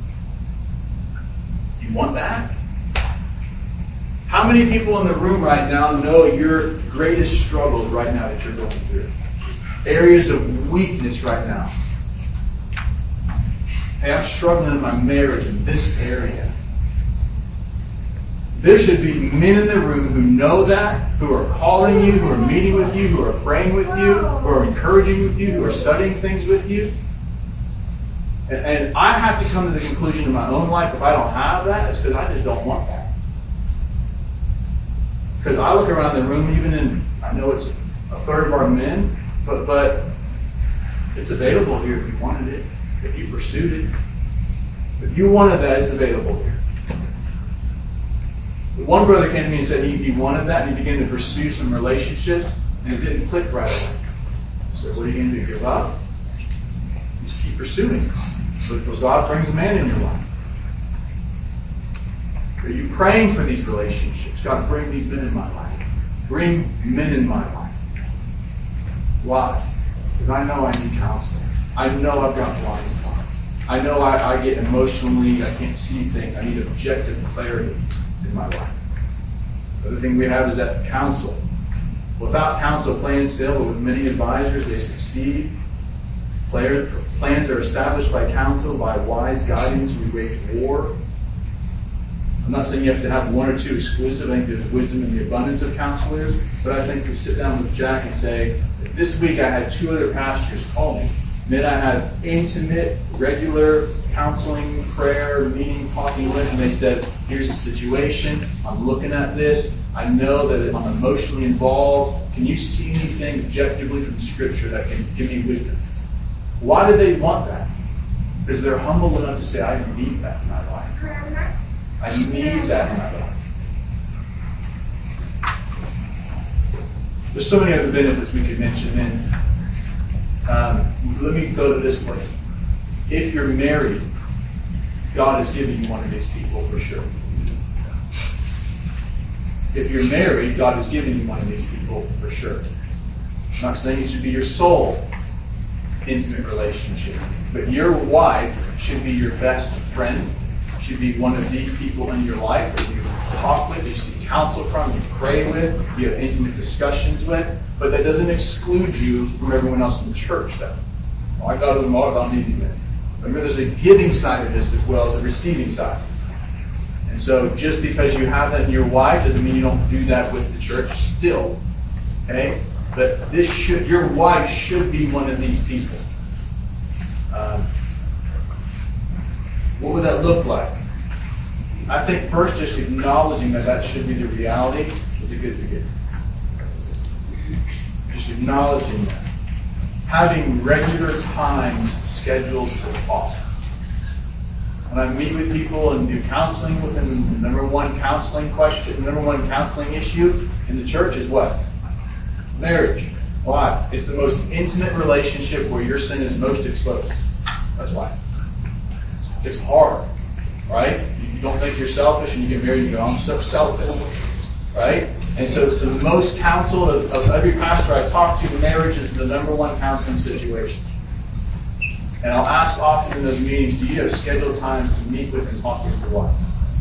You want that? How many people in the room right now know your greatest struggles right now that you're going through? Areas of weakness right now. Hey, I'm struggling in my marriage in this area. There should be men in the room who know that, who are calling you, who are meeting with you, who are praying with you, who are encouraging with you, who are studying things with you. And I have to come to the conclusion in my own life, if I don't have that, it's because I just don't want that. Because I look around the room, even in, I know it's a third of our men, but it's available here if you wanted it, if you pursued it. If you wanted that, it's available here. One brother came to me and said he wanted that, and he began to pursue some relationships, and it didn't click right away. I said, what are you going to do? Give up? Just keep pursuing. Because God brings a man in your life. Are you praying for these relationships? God, bring these men in my life. Bring men in my life. Why? Because I know I need counseling. I know I've got blind spots. I know I get emotionally, I can't see things. I need objective clarity in my life. The other thing we have is that counsel. Without counsel, plans fail, but with many advisors, they succeed. Plans are established by counsel, by wise guidance, we wage war. I'm not saying you have to have one or two exclusive. I think there's wisdom in the abundance of counselors. But I think to sit down with Jack and say, this week I had 2 other pastors call me. Then I had intimate, regular counseling, prayer, meeting, talking with, and they said, here's the situation. I'm looking at this. I know that I'm emotionally involved. Can you see anything objectively from Scripture that can give me wisdom? Why do they want that? Because they're humble enough to say, I need that in my life. I need that in my life. There's so many other benefits we could mention. And let me go to this place. If you're married, God has given you one of these people for sure. If you're married, God has given you one of these people for sure. I'm not saying it should be your sole intimate relationship, but your wife should be your best friend, should be one of these people in your life that you talk with, you seek counsel from, you pray with, you have intimate discussions with, but that doesn't exclude you from everyone else in the church, though. Oh, I go to them all, I don't need you there. Remember, there's a giving side of this as well as a receiving side. And so just because you have that in your wife doesn't mean you don't do that with the church still. Okay? But your wife should be one of these people. What would that look like? I think first just acknowledging that should be the reality is a good beginning. Just acknowledging that. Having regular times scheduled for talk. When I meet with people and do counseling with them, the number one counseling issue in the church is what? Marriage. Why? It's the most intimate relationship where your sin is most exposed. That's why. It's hard, right? You don't think you're selfish and you get married and you go, I'm so selfish, right? And so it's the most counsel of every pastor I talk to, marriage is the number one counseling situation. And I'll ask often in those meetings, do you have scheduled times to meet with and talk with your wife?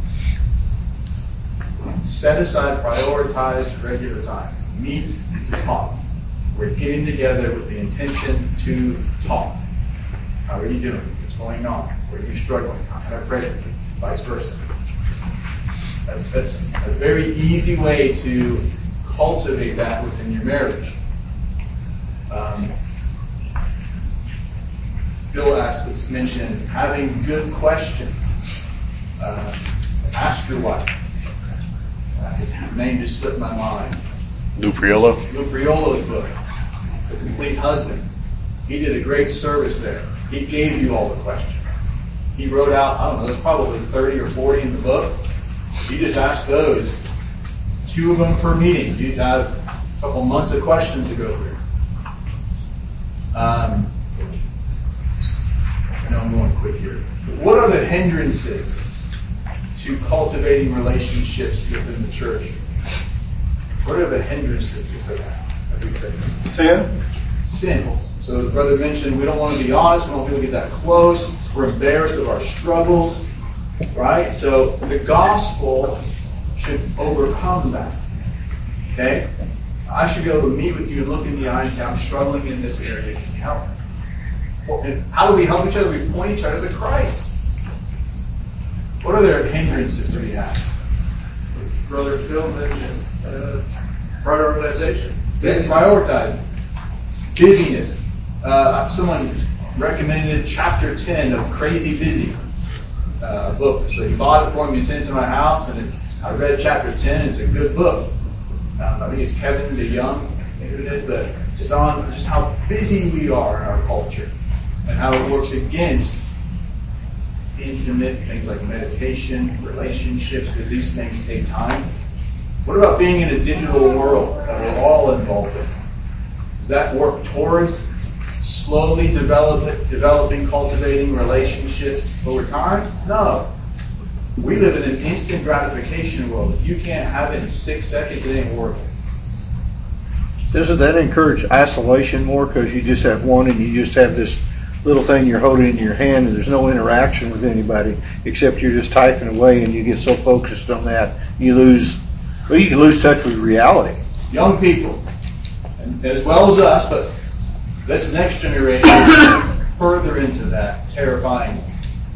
Set aside, prioritize regular time. Meet to talk. We're getting together with the intention to talk. How are you doing? What's going on? Where are you struggling? How can I pray for you? Vice versa. That's a very easy way to cultivate that within your marriage. Bill asked, let's mention having good questions. Ask your wife. His name just slipped my mind. Lou Priolo? Lou Priolo's book, The Complete Husband. He did a great service there. He gave you all the questions. He wrote out, I don't know, there's probably 30 or 40 in the book. You just ask those. 2 of them per meeting. You'd have a couple months of questions to go through. I'm going quick here. What are the hindrances to cultivating relationships within the church? What are the hindrances to that? Sin. So the brother mentioned we don't want to be honest. We don't want people to get that close. We're embarrassed of our struggles. Right? So the gospel should overcome that. Okay? I should be able to meet with you and look in the eye and say, I'm struggling in this area. Can you help me? And how do we help each other? We point each other to Christ. What other hindrances do we have? Brother Phil mentioned prioritization. Yes, prioritizing. Busyness. Someone recommended chapter 10 of Crazy Busy book. So he bought it for me, he sent it to my house, and I read chapter 10. It's a good book. I think it's Kevin DeYoung, I think it is, but it's on just how busy we are in our culture and how it works against intimate things like meditation, relationships, because these things take time. What about being in a digital world that we're all involved in? Does that work towards slowly developing, cultivating relationships over time? No. We live in an instant gratification world. If you can't have it in 6 seconds, it ain't working. Doesn't that encourage isolation more because you just have one and you just have this little thing you're holding in your hand and there's no interaction with anybody except you're just typing away and you get so focused on that you can lose touch with reality. Young people, and as well as us, but this next generation is further into that terrifying.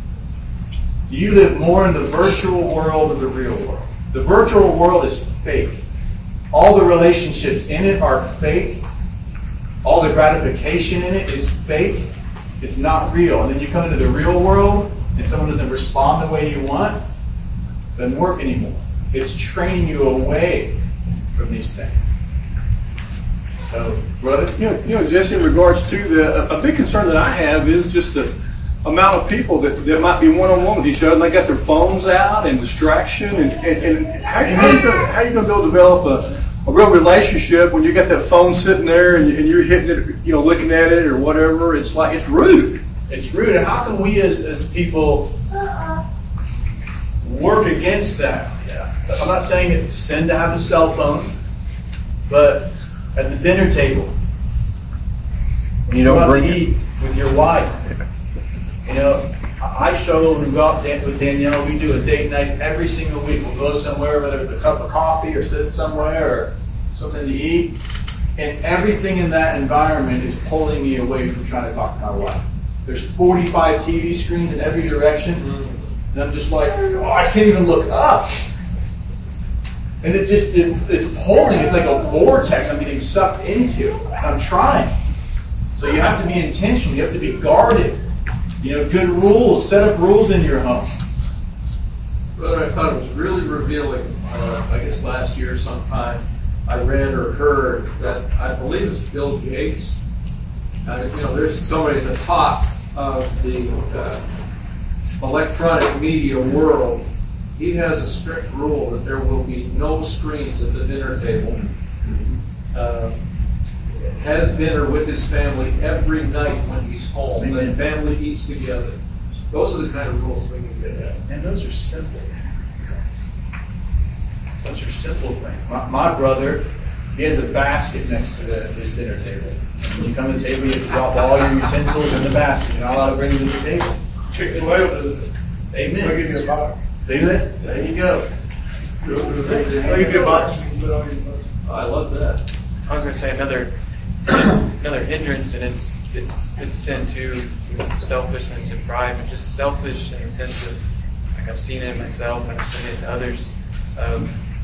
Do you live more in the virtual world or the real world? The virtual world is fake. All the relationships in it are fake. All the gratification in it is fake. It's not real. And then you come into the real world and someone doesn't respond the way you want, it doesn't work anymore. It's training you away from these things. So, brother? Just in regards to a big concern that I have is just the amount of people that might be one-on-one with each other, and they got their phones out and distraction, and how you going to be able to develop a real relationship when you got that phone sitting there and you're hitting it, looking at it or whatever? It's rude. It's rude. And how can we as people work against that? I'm not saying it's sin to have a cell phone, but at the dinner table, when you go out to eat with your wife, I struggle when we go out with Danielle. We do a date night every single week. We'll go somewhere, whether it's a cup of coffee or sit somewhere or something to eat. And everything in that environment is pulling me away from trying to talk to my wife. There's 45 TV screens in every direction. And I'm just like, I can't even look up. And it's pulling. It's like a vortex I'm getting sucked into. And I'm trying. So you have to be intentional. You have to be guarded. Good rules. Set up rules in your home. Brother, I thought it was really revealing. I guess last year sometime I read or heard that I believe it's Bill Gates. There's somebody at the top of the electronic media world. He has a strict rule that there will be no screens at the dinner table. Has dinner with his family every night when he's home. The family eats together. Those are the kind of rules we need to have. And those are simple. Such a simple thing. My brother, he has a basket next to his dinner table. And when you come to the table, you have to drop all your utensils in the basket. You're not allowed to bring them to the table. Chick-fil-A. Amen. I'll give you a box. Leave it. There you go. I'll give you a box. I love that. I was going to say another hindrance, and it's sin too, selfishness and pride, but just selfish in the sense of, like I've seen it in myself and I've seen it to others, of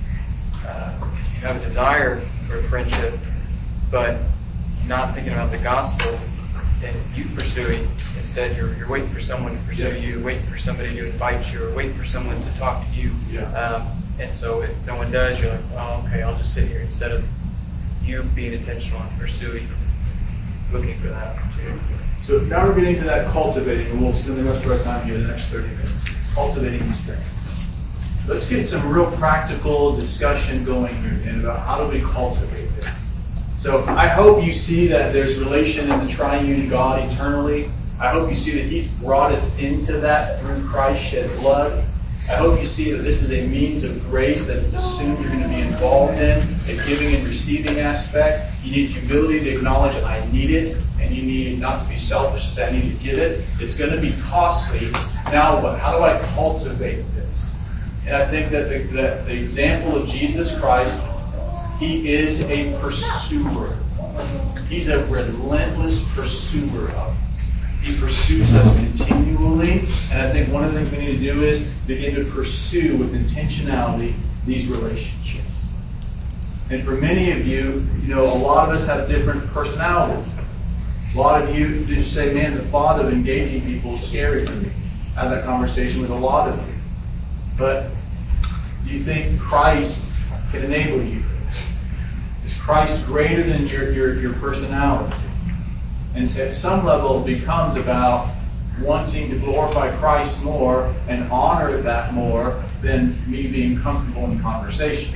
you have a desire for a friendship, but not thinking about the gospel and you pursuing. Instead, you're waiting for someone to pursue you, waiting for somebody to invite you, or waiting for someone to talk to you. And so if no one does, you're like, oh, okay, I'll just sit here, instead of you being intentional and pursuing, looking for that opportunity. So now we're getting to that cultivating, and we'll spend the rest of our time here the next 30 minutes. Cultivating these things. Let's get some real practical discussion going here, Dan, about how do we cultivate this. So I hope you see that there's relation in the triune God eternally. I hope you see that He's brought us into that through Christ's shed blood. I hope you see that this is a means of grace that it's assumed you're going to be involved in, a giving and receiving aspect. You need humility to acknowledge I need it, and you need not to be selfish to say I need to get it. It's going to be costly. Now what? How do I cultivate this? And I think that the example of Jesus Christ, He is a pursuer. He's a relentless pursuer of us. He pursues us continually, and I think one of the things we need to do is begin to pursue with intentionality these relationships. And for many of you, a lot of us have different personalities. A lot of you just say, man, the thought of engaging people is scary for me. I have that conversation with a lot of you. But do you think Christ can enable you? Is Christ greater than your personality? And at some level, it becomes about wanting to glorify Christ more and honor that more than me being comfortable in conversations.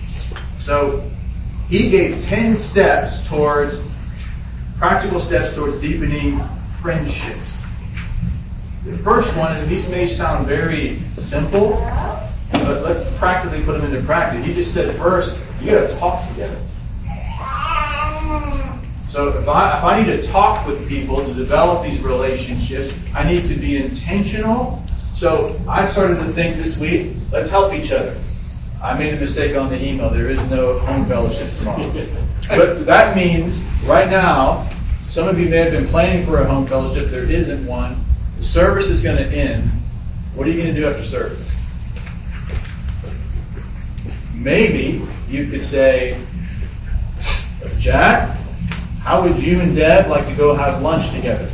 So He gave 10 steps towards, practical steps towards deepening friendships. The first one, and these may sound very simple, but let's practically put them into practice. He just said first, you got to talk together. So if I need to talk with people to develop these relationships, I need to be intentional. So I've started to think this week, let's help each other. I made a mistake on the email. There is no home fellowship tomorrow. But that means right now, some of you may have been planning for a home fellowship. There isn't one. The service is going to end. What are you going to do after service? Maybe you could say, Jack, how would you and Deb like to go have lunch together?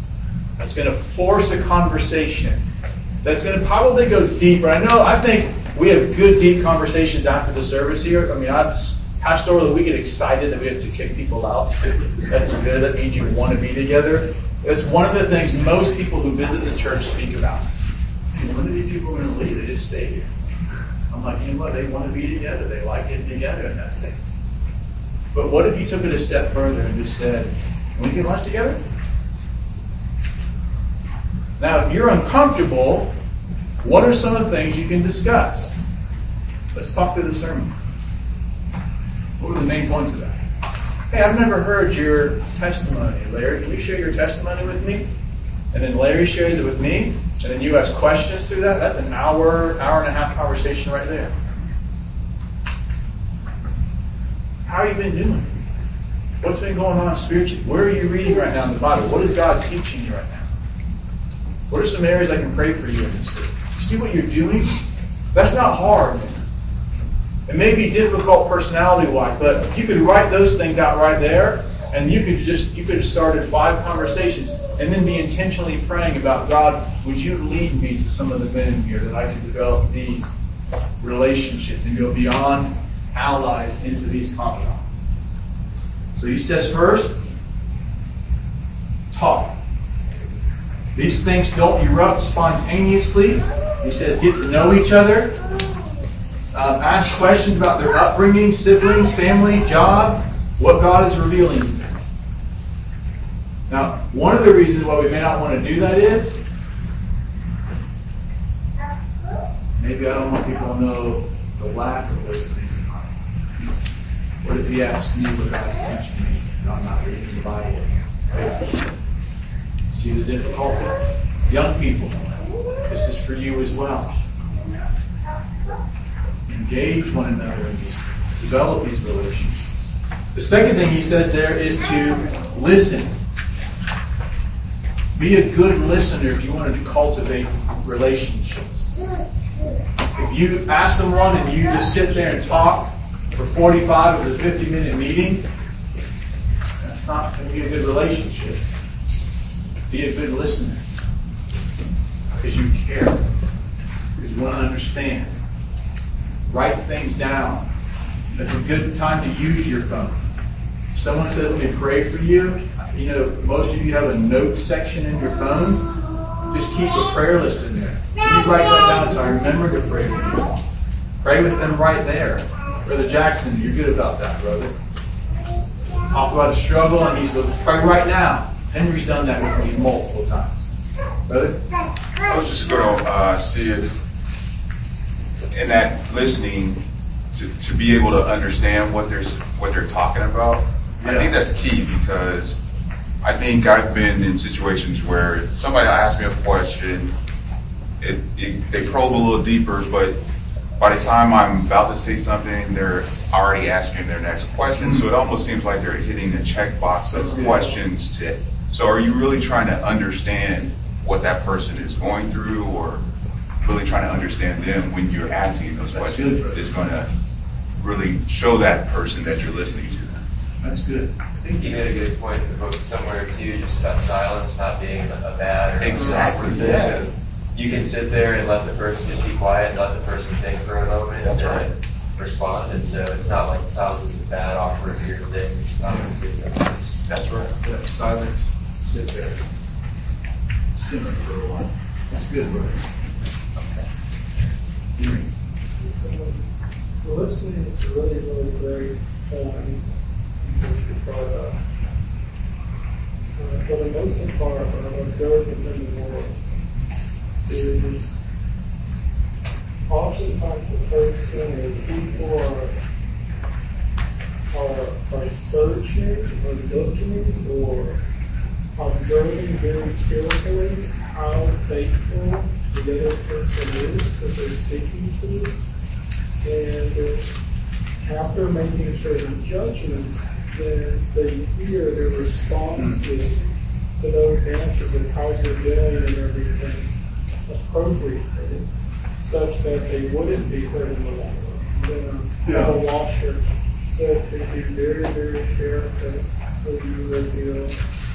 That's going to force a conversation. That's going to probably go deeper. I think We have good, deep conversations after the service here. I mean, pastorally, we get excited that we have to kick people out. That's good. That means you want to be together. That's one of the things most people who visit the church speak about. Hey, when are these people going to leave? They just stay here. I'm like, you know what? They want to be together. They like getting together in that sense. But what if you took it a step further and just said, can we get lunch together? Now, if you're uncomfortable, what are some of the things you can discuss? Let's talk through the sermon. What were the main points of that? Hey, I've never heard your testimony. Larry, can you share your testimony with me? And then Larry shares it with me, and then you ask questions through that. That's an hour and a half conversation right there. How have you been doing? What's been going on spiritually? Where are you reading right now in the Bible? What is God teaching you right now? What are some areas I can pray for you in this week? You see what you're doing? That's not hard. It may be difficult personality-wise, but you could write those things out right there, and you could have started 5 conversations, and then be intentionally praying about, God, would you lead me to some of the men here that I can develop these relationships and go beyond allies into these confidants. So he says first, talk. These things don't erupt spontaneously. He says get to know each other. Ask questions about their upbringing, siblings, family, job, what God is revealing to them. Now, one of the reasons why we may not want to do that is maybe I don't want people to know the lack of listening. What if he asks me what God's teaching me and I'm not reading the Bible? See the difficulty? Young people, this is for you as well. Engage one another in these things. Develop these relationships. The second thing he says there is to listen. Be a good listener if you want to cultivate relationships. If you ask someone and you just sit there and talk for 45 of the 50-minute meeting, that's not going to be a good relationship. Be a good listener. Because you care. Because you want to understand. Write things down. It's a good time to use your phone. If someone says, let me pray for you, you know, most of you have a notes section in your phone. Just keep a prayer list in there. You write that down so I remember to pray for you. Pray with them right there. Brother Jackson, you're good about that, brother. Talk about a struggle and he says, pray right now. Henry's done that with me multiple times. Brother? I was just going to see if in that listening to be able to understand what they're talking about. Yeah. I think that's key because I think I've been in situations where somebody asks me a question, they probe a little deeper, but by the time I'm about to say something, they're already asking their next question. So it almost seems like they're hitting a checkbox of questions. So are you really trying to understand what that person is going through, or really trying to understand them when you're asking those questions? Is going to really show that person that you're listening to them. That's good. I think you made a good point in the book somewhere too, just about silence not being a bad or exactly. Yeah. You can sit there and let the person just be quiet and let the person think for a moment and then respond. And so it's not like silence is a bad, awkward, weird thing. That's right. Yeah, silence. Sit there. Simmer for a while. That's good, brother. Okay. Listening is a really, really great point. For the most part, what I've observed within the world is oftentimes the person or people are searching or looking or observing very carefully how faithful the other person is that they're speaking to. And after making certain judgments, then they hear the responses to those answers and how you're doing and everything appropriately, such that they wouldn't be hurt in the long run. Paul Washer said to be very, very careful when you reveal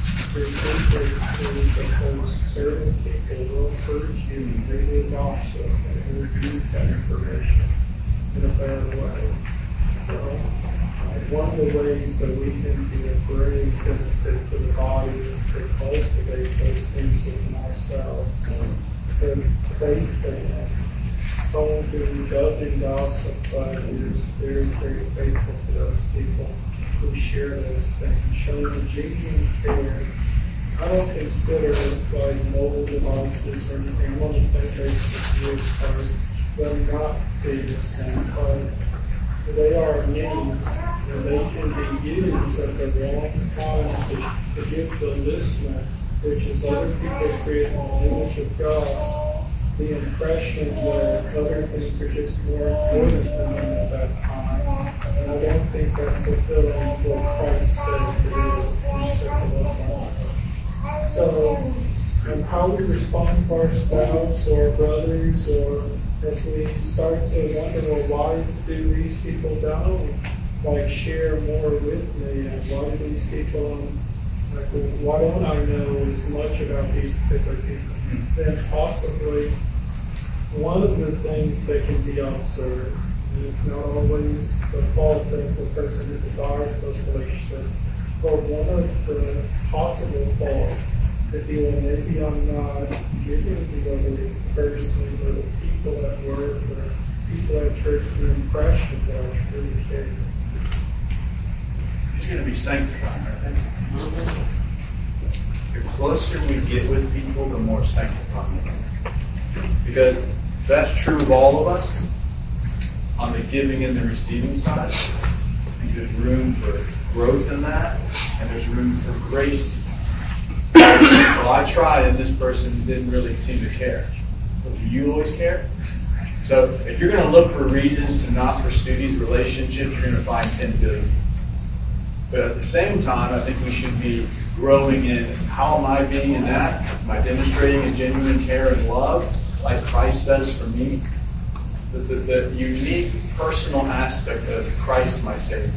There's secrets that those certain people will encourage you, they will gossip, and they will use that information in a bad way. So, one of the ways that we can be a great benefit to the body is to cultivate those things within ourselves. The faithfulness, someone who doesn't gossip but is very, very faithful to those people who share those things, showing genuine care. I don't consider like mobile devices or anything. I'm on the same basis with you as far as them not being the same, but they are means and they can be used at the wrong time to give the listener, which is other people created in the image of God, the impression that other things are just more important than them at that time. And I don't think that's fulfilling what Christ said to do. He said to love God. So, how we respond to our spouse or brothers, or if we start to wonder, well, why do these people don't like share more with me, and why do these people like, why don't I know as much about these particular people? Then possibly one of the things that can be observed, and it's not always the fault of the person who desires those relationships, but one of the possible faults could be, well, maybe I'm not giving the other person or the people at work or people at church the impression that I truly care. He's going to be sanctifying, I think. The closer we get with people, the more sanctifying. Because that's true of all of us on the giving and the receiving side. I think there's room for growth in that, and there's room for grace. Well, I tried, and this person didn't really seem to care. But do you always care? So if you're going to look for reasons to not pursue these relationships, you're going to find 10 billion. But at the same time, I think we should be growing in how am I being in that? Am I demonstrating a genuine care and love like Christ does for me? The unique personal aspect of Christ, my Savior.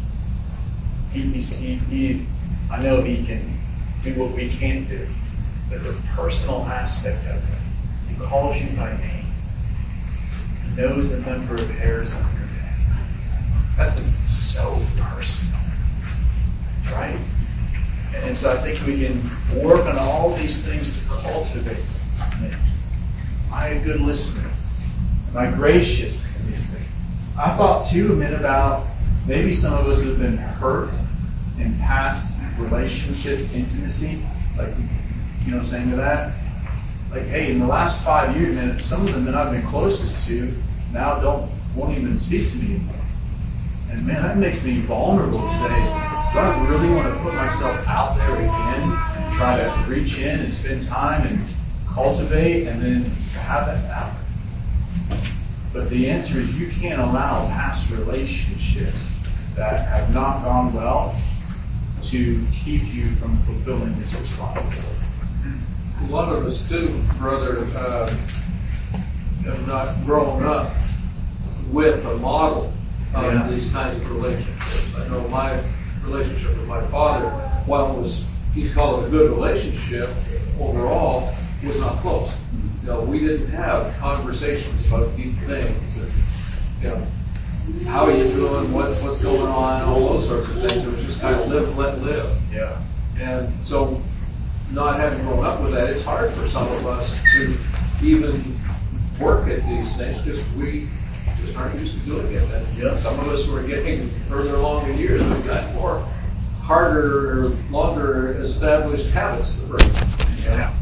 I know He can do what we can't do. But the personal aspect of it, He calls you by name. He knows the number of hairs on your head. That's so personal. Right? And so I think we can work on all these things to cultivate. Am I a good listener? Am I gracious in these things? I thought too a minute about maybe some of us have been hurt in past relationship intimacy. Like, you know what I'm saying to that? Like, hey, in the last 5 years, man, some of them that I've been closest to now won't even speak to me anymore. And man, that makes me vulnerable to say, do I really want to put myself out there again and try to reach in and spend time and cultivate and then have that happen? But the answer is you can't allow past relationships that have not gone well to keep you from fulfilling this responsibility. A lot of us too, brother, have not grown up with a model of these kinds of relationships. I know my relationship with my father, while it was, he'd call it a good relationship, overall, was not close. You know, we didn't have conversations about deep things, and, you know, how are you doing, what's going on, all those sorts of things. It was just kind of live and let live. Yeah. And so, not having grown up with that, it's hard for some of us to even work at these things because we just aren't used to doing it. And some of us who are getting further along in years, we've got more harder, longer established habits to break. Yeah.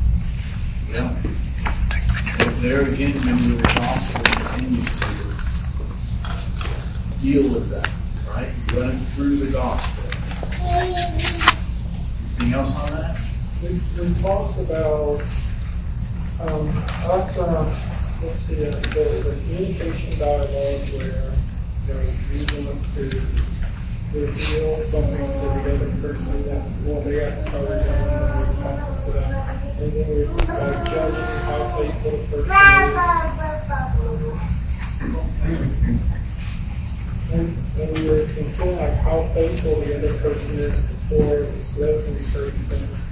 There again, when the gospel continues to deal with that, right? Run through the gospel. Anything else on that? We talked about the communication dialogue where we want to reveal something to the other person that when they ask how we're doing, and we're talking to them, and then we're judging how faithful the person is. And we were considering how faithful the other person is before disclosing certain things.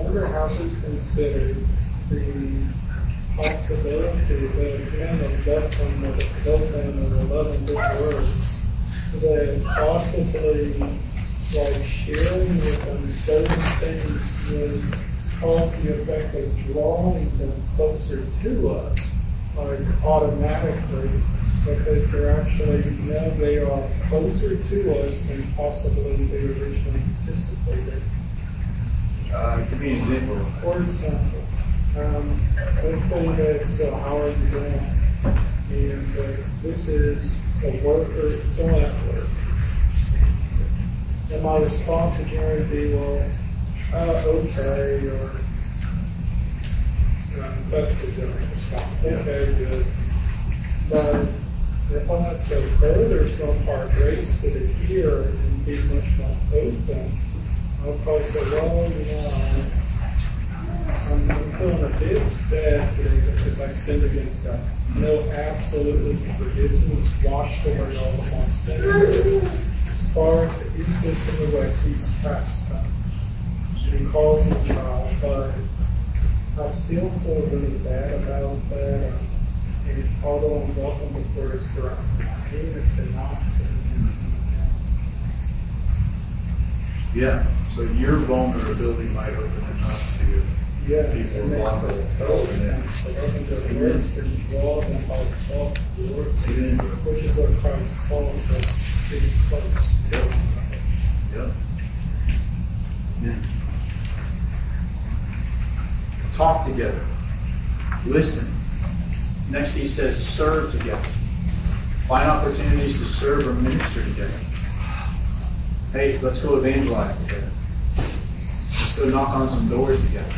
wonder how we consider the possibility that men of Bethlehem of 11 good words that possibly like sharing with them certain things would cause the effect of drawing them closer to us, like automatically, because they're actually, now they are closer to us than possibly they originally anticipated. Give me an example. For example, let's say that, so how are you doing? And this is a worker, someone at work. And my response would generally be, well, okay, or that's the general response. Okay, good. But if I want to go further so far, race to the ear and be much more open, I'll probably say, well, I'm feeling a bit sad today because I sinned against God. No, absolutely forgives me. He's washed away all of my sins. As far as the east is from the west, He's cast them. And He calls me child, but I still feel really bad about that. And although I'm welcome before His throne, I need to sin not sin against Him. Yeah. So your vulnerability might open them up to people who want to open it. And draw them by the thoughts towards Him, which is what Christ calls us to be close. Yep. Yep. Yeah. Talk together. Listen. Next he says serve together. Find opportunities to serve or minister together. Hey, let's go evangelize together. Let's go knock on some doors together.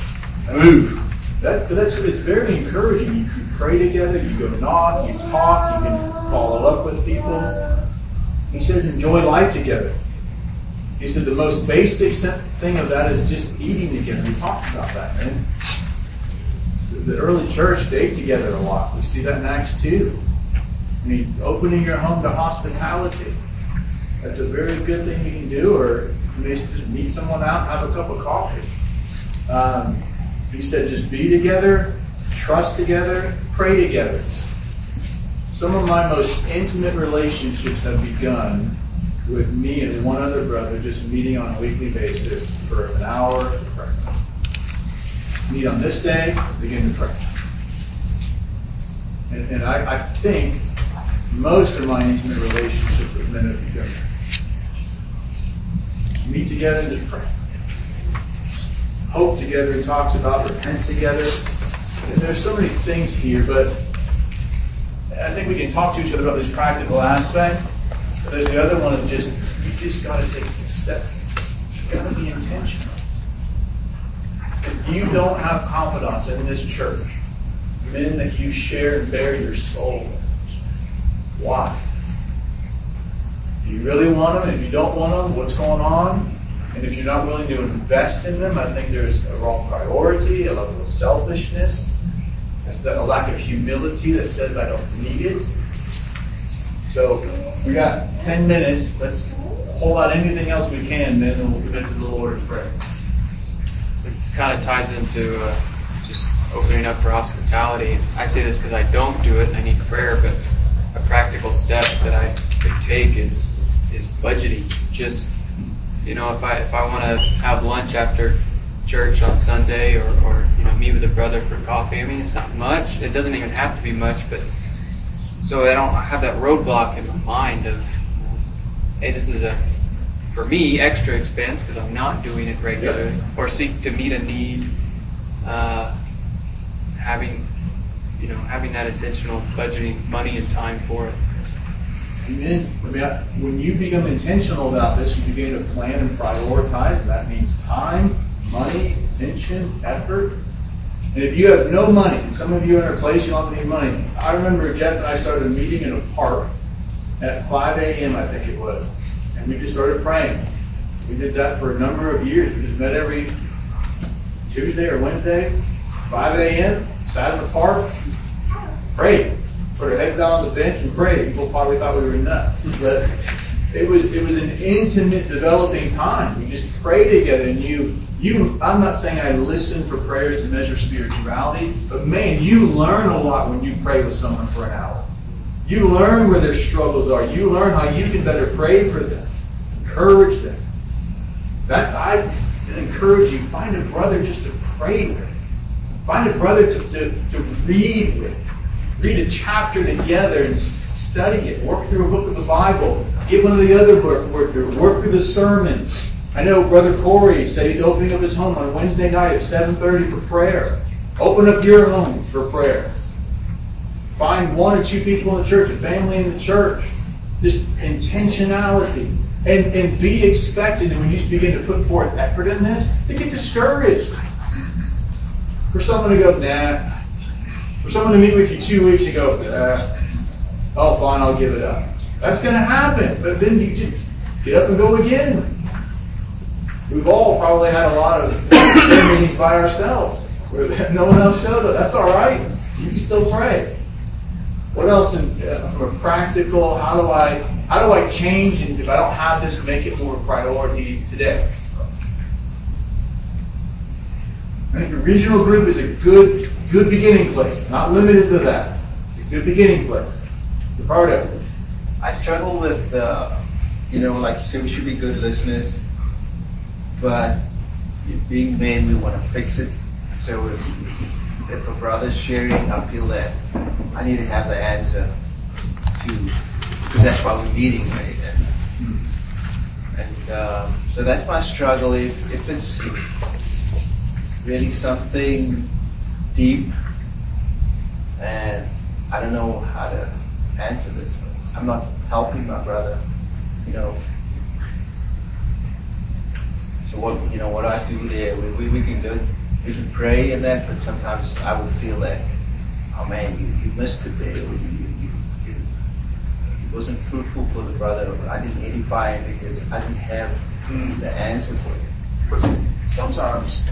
It's very encouraging. You can pray together, you go knock, you talk, you can follow up with people. He says enjoy life together. He said the most basic thing of that is just eating together. We talked about that, man. The early church, they ate together a lot. We see that in Acts 2. I mean, opening your home to hospitality. That's a very good thing you can do, or you may just meet someone out and have a cup of coffee. He said just be together, trust together, pray together. Some of my most intimate relationships have begun with me and one other brother just meeting on a weekly basis for an hour to pray. Meet on this day, begin to pray. And I think most of my intimate relationships with men have begun. Meet together and just pray. Hope together, he talks about, repent together. There's so many things here, but I think we can talk to each other about these practical aspects. But there's the other one is just, you just got to take a step. You've got to be intentional. If you don't have confidants in this church, men that you share and bear your soul with, why? Do you really want them? If you don't want them, what's going on? And if you're not willing to invest in them, I think there's a wrong priority, a level of selfishness, a lack of humility that says I don't need it. So we got 10 minutes. Let's pull out anything else we can, then we'll get to the Lord's Prayer. It kind of ties into just opening up for hospitality. I say this because I don't do it and I need prayer, but a practical step that I could take is budgeting. Just, if I want to have lunch after church on Sunday or meet with a brother for coffee, I mean, it's not much. It doesn't even have to be much, but so I don't have that roadblock in my mind of, hey, this is for me, extra expense because I'm not doing it regularly, or seek to meet a need. Having that intentional budgeting money and time for it. Amen. When you become intentional about this, you begin to plan and prioritize, and that means time, money, attention, effort. And if you have no money, and some of you are in a place you don't have any money, I remember Jeff and I started a meeting in a park at 5 a.m., I think it was, and we just started praying. We did that for a number of years. We just met every Tuesday or Wednesday, 5 a.m., sat in the park, prayed. Put our heads down on the bench and prayed. People probably thought we were nuts. But It was an intimate developing time. You just pray together, and I'm not saying I listen for prayers to measure spirituality, but man, you learn a lot when you pray with someone for an hour. You learn where their struggles are. You learn how you can better pray for them, encourage them. That I encourage you, find a brother just to pray with. Find a brother to read with. Read a chapter together and study it. Work through a book of the Bible. Get one of the other work through the sermon. I know Brother Corey said he's opening up his home on Wednesday night at 7:30 for prayer. Open up your home for prayer. Find one or two people in the church, a family in the church. Just intentionality. And be expected, and when you begin to put forth effort in this, to get discouraged. For someone to go, nah. For someone to meet with you 2 weeks and go, oh, fine, I'll give it up. That's going to happen. But then you just get up and go again. We've all probably had a lot of prayer meetings by ourselves where no one else showed up. That's all right. You can still pray. What else from a practical, how do I change, and if I don't have this, make it more a priority today? I think a regional group is a good beginning place. Not limited to that. It's a good beginning place. Ricardo. I struggle with, like you said, we should be good listeners, but being men, we want to fix it. So if a brother's sharing, I feel that I need to have the answer because that's why we're meeting, right? And so that's my struggle. If it's really something deep, and I don't know how to answer this, but I'm not helping my brother, So what do I do there? We can pray and that, but sometimes I would feel that, oh man, you missed it there. It wasn't fruitful for the brother. I didn't edify him because I didn't have the answer for it. But sometimes,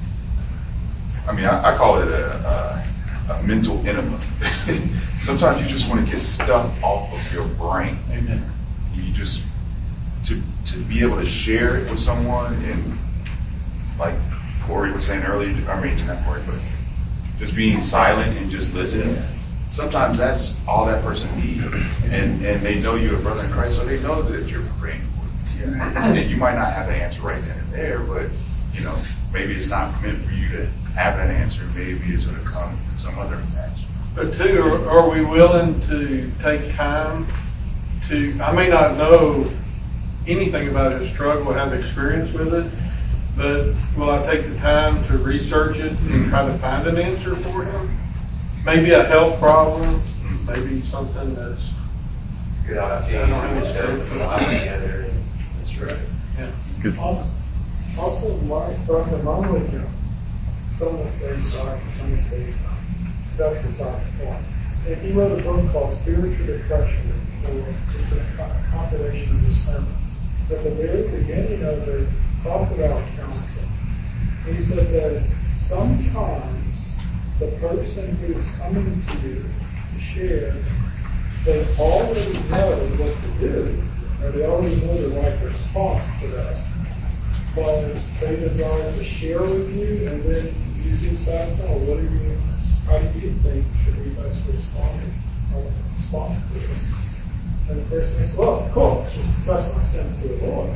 I call it a mental enema. Sometimes you just want to get stuff off of your brain. Amen. You just to be able to share it with someone, and like Corey was saying earlier, not Corey, but just being silent and just listening. Sometimes that's all that person needs, and they know you're a brother in Christ, so they know that you're praying for them. And you might not have the answer right then and there, but maybe it's not meant for you to have that answer. Maybe it's going to come in some other fashion. But two, are we willing to take time I may not know anything about his struggle, have experience with it, but will I take the time to research it and try to find an answer for him? Maybe a health problem, maybe something that's good opportunity to show them out together. That's right. Yeah. Also, from the moment someone says God, someone says God. That's beside the point. And he wrote a book called Spiritual Depression, it's a compilation of his sermons. At the very beginning of it, talked about counseling. He said that sometimes the person who is coming to you to share, they already know what to do, or they already know the right response to that. But they desire to share with you, and then you decide, how do you think should be best responded or response to this? And the person says, well, cool, just confess my sins to the Lord.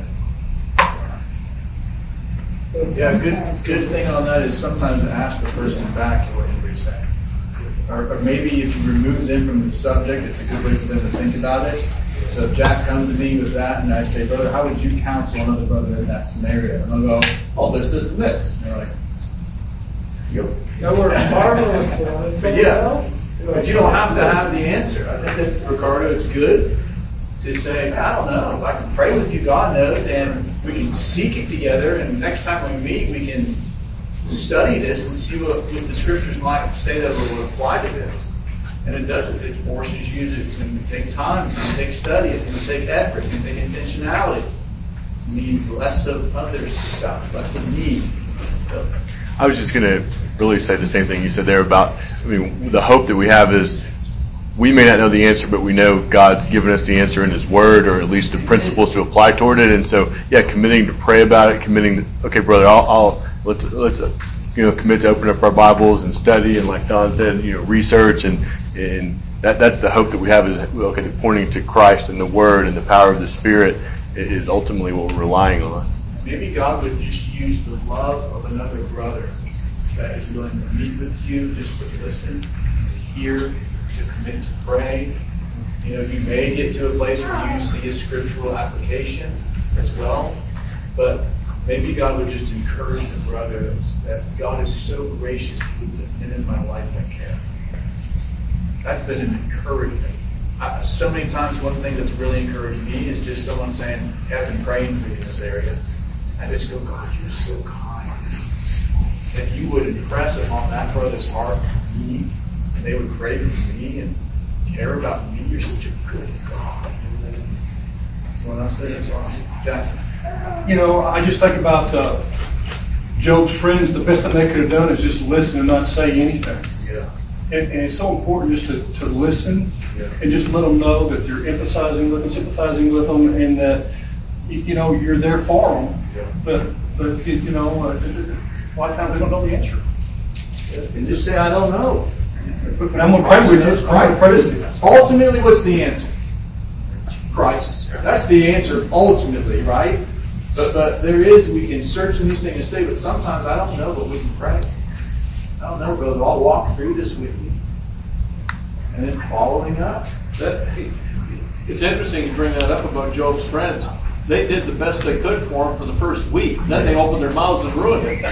So good thing on that is sometimes to ask the person back what you were saying. Or maybe if you remove them from the subject, it's a good way for them to think about it. So if Jack comes to me with that and I say, brother, how would you counsel another brother in that scenario? And I'll go, oh, this, and this. And they're like, That works marvelous. But you don't have to have the answer. I think that, Ricardo, it's good to say, I don't know. If I can pray with you, God knows, and we can seek it together, and next time we meet, we can study this and see what the scriptures might say that will apply to this. And it doesn't. It forces you to take time. It's going to take study. It's going to take effort. It's going to take intentionality. It means less of other stuff, less of me. So, I was just going to really say the same thing you said there about, the hope that we have is we may not know the answer, but we know God's given us the answer in His Word, or at least the principles to apply toward it. And so, yeah, committing to pray about it, okay, brother, let's commit to open up our Bibles and study, and like Don said, research, and that's the hope that we have, is okay, pointing to Christ and the Word and the power of the Spirit is ultimately what we're relying on. Maybe God would just use the love of another brother that is willing to meet with you, just to listen, to hear, to commit to pray. You may get to a place where you see a scriptural application as well, but maybe God would just encourage the brother that God is so gracious, He would put in my life that care. That's been an encouragement. So many times, one thing that's really encouraged me is just someone saying, hey, I've been praying for you in this area. I just go, God, you're so kind. That you would impress upon that brother's heart me, and they would pray for me and care about me. You're such a good God. Someone else there? Jackson. I just think about Job's friends. The best thing they could have done is just listen and not say anything. Yeah. And it's so important just to listen, and just let them know that you're empathizing with them, sympathizing with them, and that you're there for them. Yeah. But a lot of times they don't know the answer. And just say, I don't know. But I'm going to pray with you. Right. Ultimately, what's the answer? Christ. That's the answer, ultimately, right? But we can search in these things and say, but sometimes I don't know, but we can pray. I don't know, brother. I'll walk through this with you. And then following up. It's interesting you bring that up about Job's friends. They did the best they could for him for the first week. Then they opened their mouths and ruined it.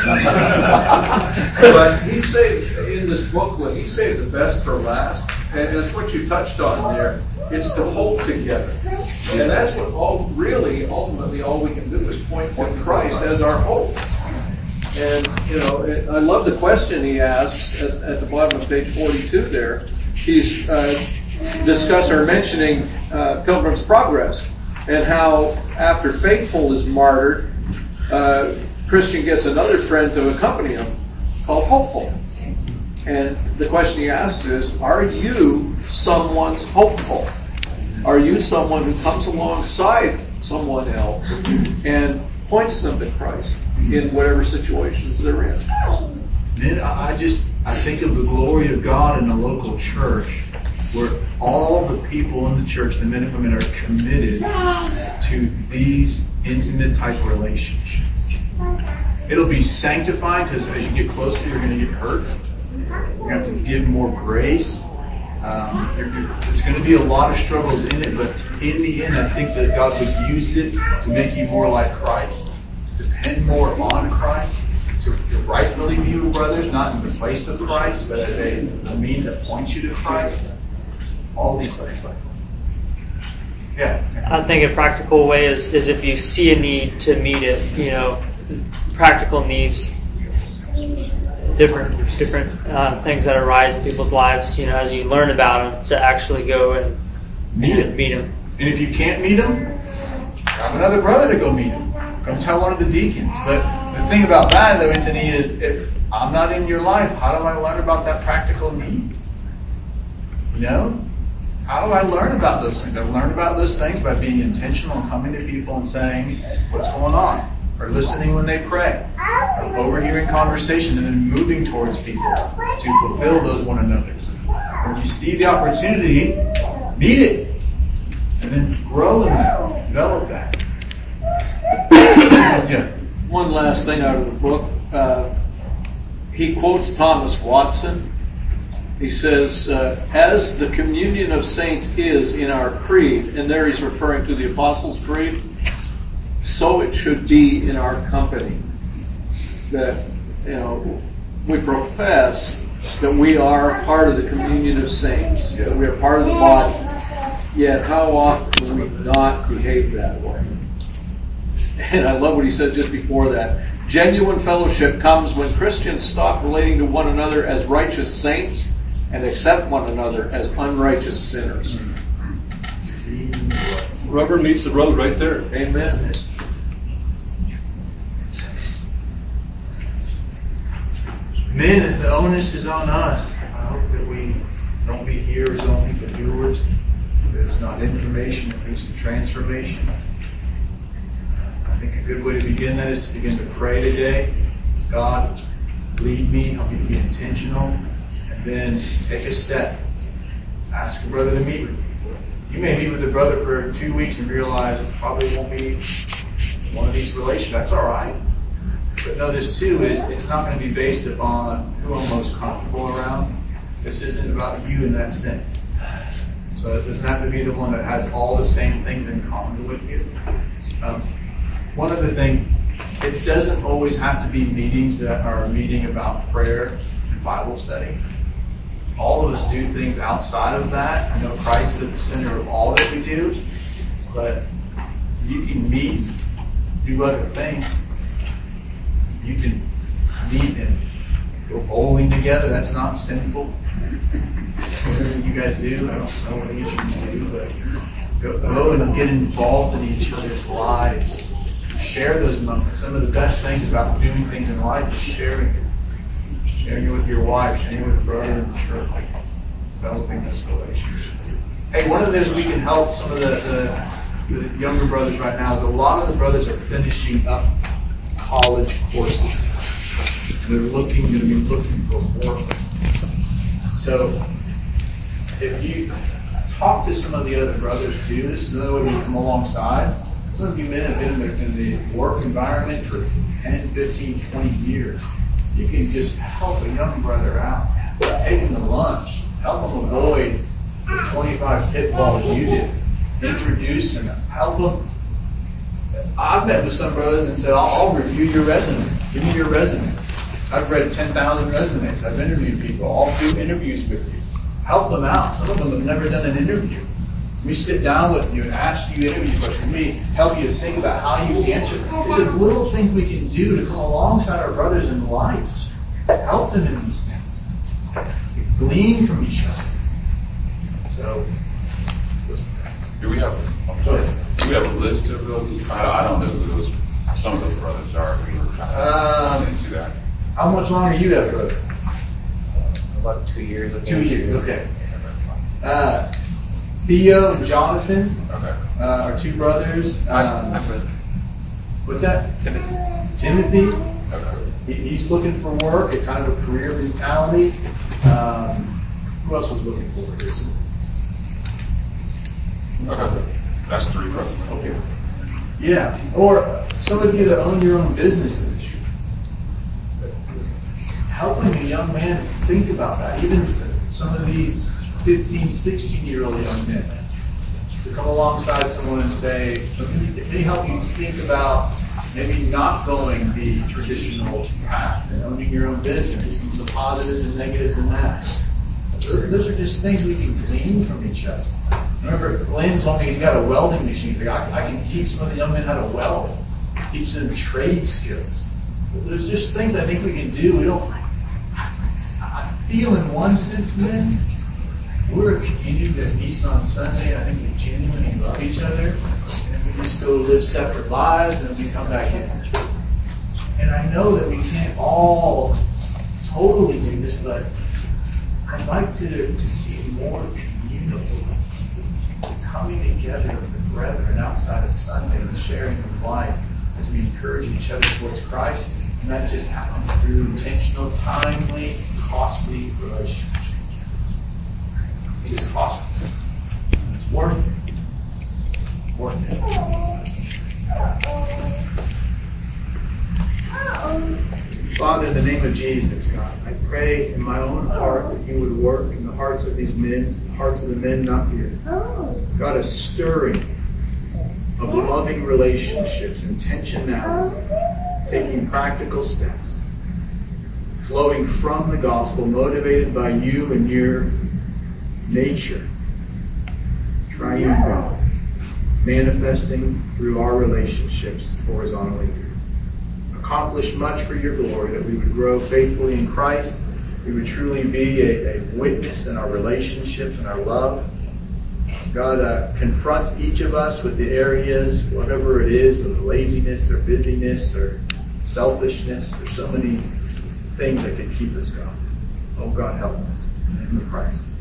But he saved, in this booklet, he saved the best for last. And that's what you touched on there. It's to hold together. And that's what ultimately all we can do is point to Christ as our hope. And, I love the question he asks at the bottom of page 42 there. He's mentioning Pilgrim's Progress, and how after Faithful is martyred, Christian gets another friend to accompany him called Hopeful. And the question he asks is, are you someone's hopeful? Are you someone who comes alongside someone else and points them to Christ in whatever situations they're in? Man, I think of the glory of God in the local church, where all the people in the church, the men and women, are committed to these intimate type relationships. It'll be sanctifying, because as you get closer, you're going to get hurt. You're going to have to give more grace. There's going to be a lot of struggles in it, but in the end, I think that God would use it to make you more like Christ, to depend more on Christ, to rightfully view brothers, not in the place of Christ, but as a means that points you to Christ. All these things. Yeah. I think a practical way is if you see a need to meet it, practical needs, different things that arise in people's lives, as you learn about them, to actually go and meet them. And if you can't meet them, have another brother to go meet them. Go tell one of the deacons. But the thing about that, though, Anthony, is if I'm not in your life, how do I learn about that practical need? How do I learn about those things? I learn about those things by being intentional and coming to people and saying, what's going on? Or listening when they pray. Or overhearing conversation and then moving towards people to fulfill those one another's. When you see the opportunity, meet it. And then grow in that. Develop that. Yeah. One last thing out of the book. He quotes Thomas Watson. He says, as the communion of saints is in our creed, and there he's referring to the Apostles' Creed, so it should be in our company. That, we profess that we are part of the communion of saints, that we are part of the body, yet how often do we not behave that way? And I love what he said just before that. Genuine fellowship comes when Christians stop relating to one another as righteous saints and accept one another as unrighteous sinners. Rubber meets the road right there. Amen. Men, the onus is on us. I hope that we don't be hearers only, but stewards. It's not information, it leads to transformation. I think a good way to begin that is to begin to pray today. God, lead me, help me to be intentional, and then take a step. Ask a brother to meet with you. You may meet with a brother for 2 weeks and realize it probably won't be one of these relations. That's all right. But know this too, is it's not going to be based upon who I'm most comfortable around. This isn't about you in that sense. So it doesn't have to be the one that has all the same things in common with you. One other thing, it doesn't always have to be meetings that are meeting about prayer and Bible study. All of us do things outside of that. I know Christ is at the center of all that we do, but you can meet, do other things. You can meet and go bowling together. That's not sinful. Whatever you guys do, I don't know what each of you do, but go and get involved in each other's lives. Share those moments. Some of the best things about doing things in life is sharing it. Sharing it with your wife, sharing it with a brother in the church, developing those relationships. Hey, one of the things we can help some of the younger brothers right now is a lot of the brothers are finishing up college courses. They're going to be looking for work. So if you talk to some of the other brothers too, this is another way we come alongside. Some of you men have been in the work environment for 10, 15, 20 years. You can just help a young brother out. Take him to lunch. Help him avoid the 25 pitfalls you did. Introduce him. Help him. I've met with some brothers and said, I'll review your resume. Give me your resume. I've read 10,000 resumes. I've interviewed people. I'll do interviews with you. Help them out. Some of them have never done an interview. Let me sit down with you and ask you interview questions. Let me help you to think about how you answer. There's a little thing we can do to come alongside our brothers in life. Help them in these things. We glean from each other. So, do we have a list of those? I don't know who those. Some of those brothers are. We were kind of into that. How much longer you have, brother? About 2 years. 2 years. Okay. Theo and Jonathan are two brothers. What's that? Timothy. Okay. He's looking for work, a kind of a career mentality. Who else was looking for it? Okay. That's 3 brothers. Okay. Yeah. Or some of you that own your own businesses. Helping a young man think about that. Even some of these 15, 16-year-old young men. To come alongside someone and say, let me help you think about maybe not going the traditional path and owning your own business, and the positives and negatives in that. Those are just things we can glean from each other. Remember, Lynn told me he's got a welding machine. I can teach some of the young men how to weld, teach them trade skills. There's just things I think we can do. I feel in one sense, men, we're a community that meets on Sunday, and I think we genuinely love each other, and we just go live separate lives, and then we come back in. And I know that we can't all totally do this, but I'd like to see more community coming together with the brethren outside of Sunday and sharing of life as we encourage each other towards Christ. And that just happens through intentional, timely, costly relationships. It is costly. It's worth it. Worth it. Father, in the name of Jesus, God, I pray in my own heart that you would work in the hearts of these men, the hearts of the men not here. God, a stirring of loving relationships, intentionality, taking practical steps, flowing from the gospel, motivated by you and your nature, triune God, manifesting through our relationships horizontally. Accomplish much for your glory, that we would grow faithfully in Christ. We would truly be a witness in our relationships and our love. God, confront each of us with the areas, whatever it is, of laziness or busyness or selfishness. There's so many things that could keep us going. Oh, God, help us. In the name of Christ.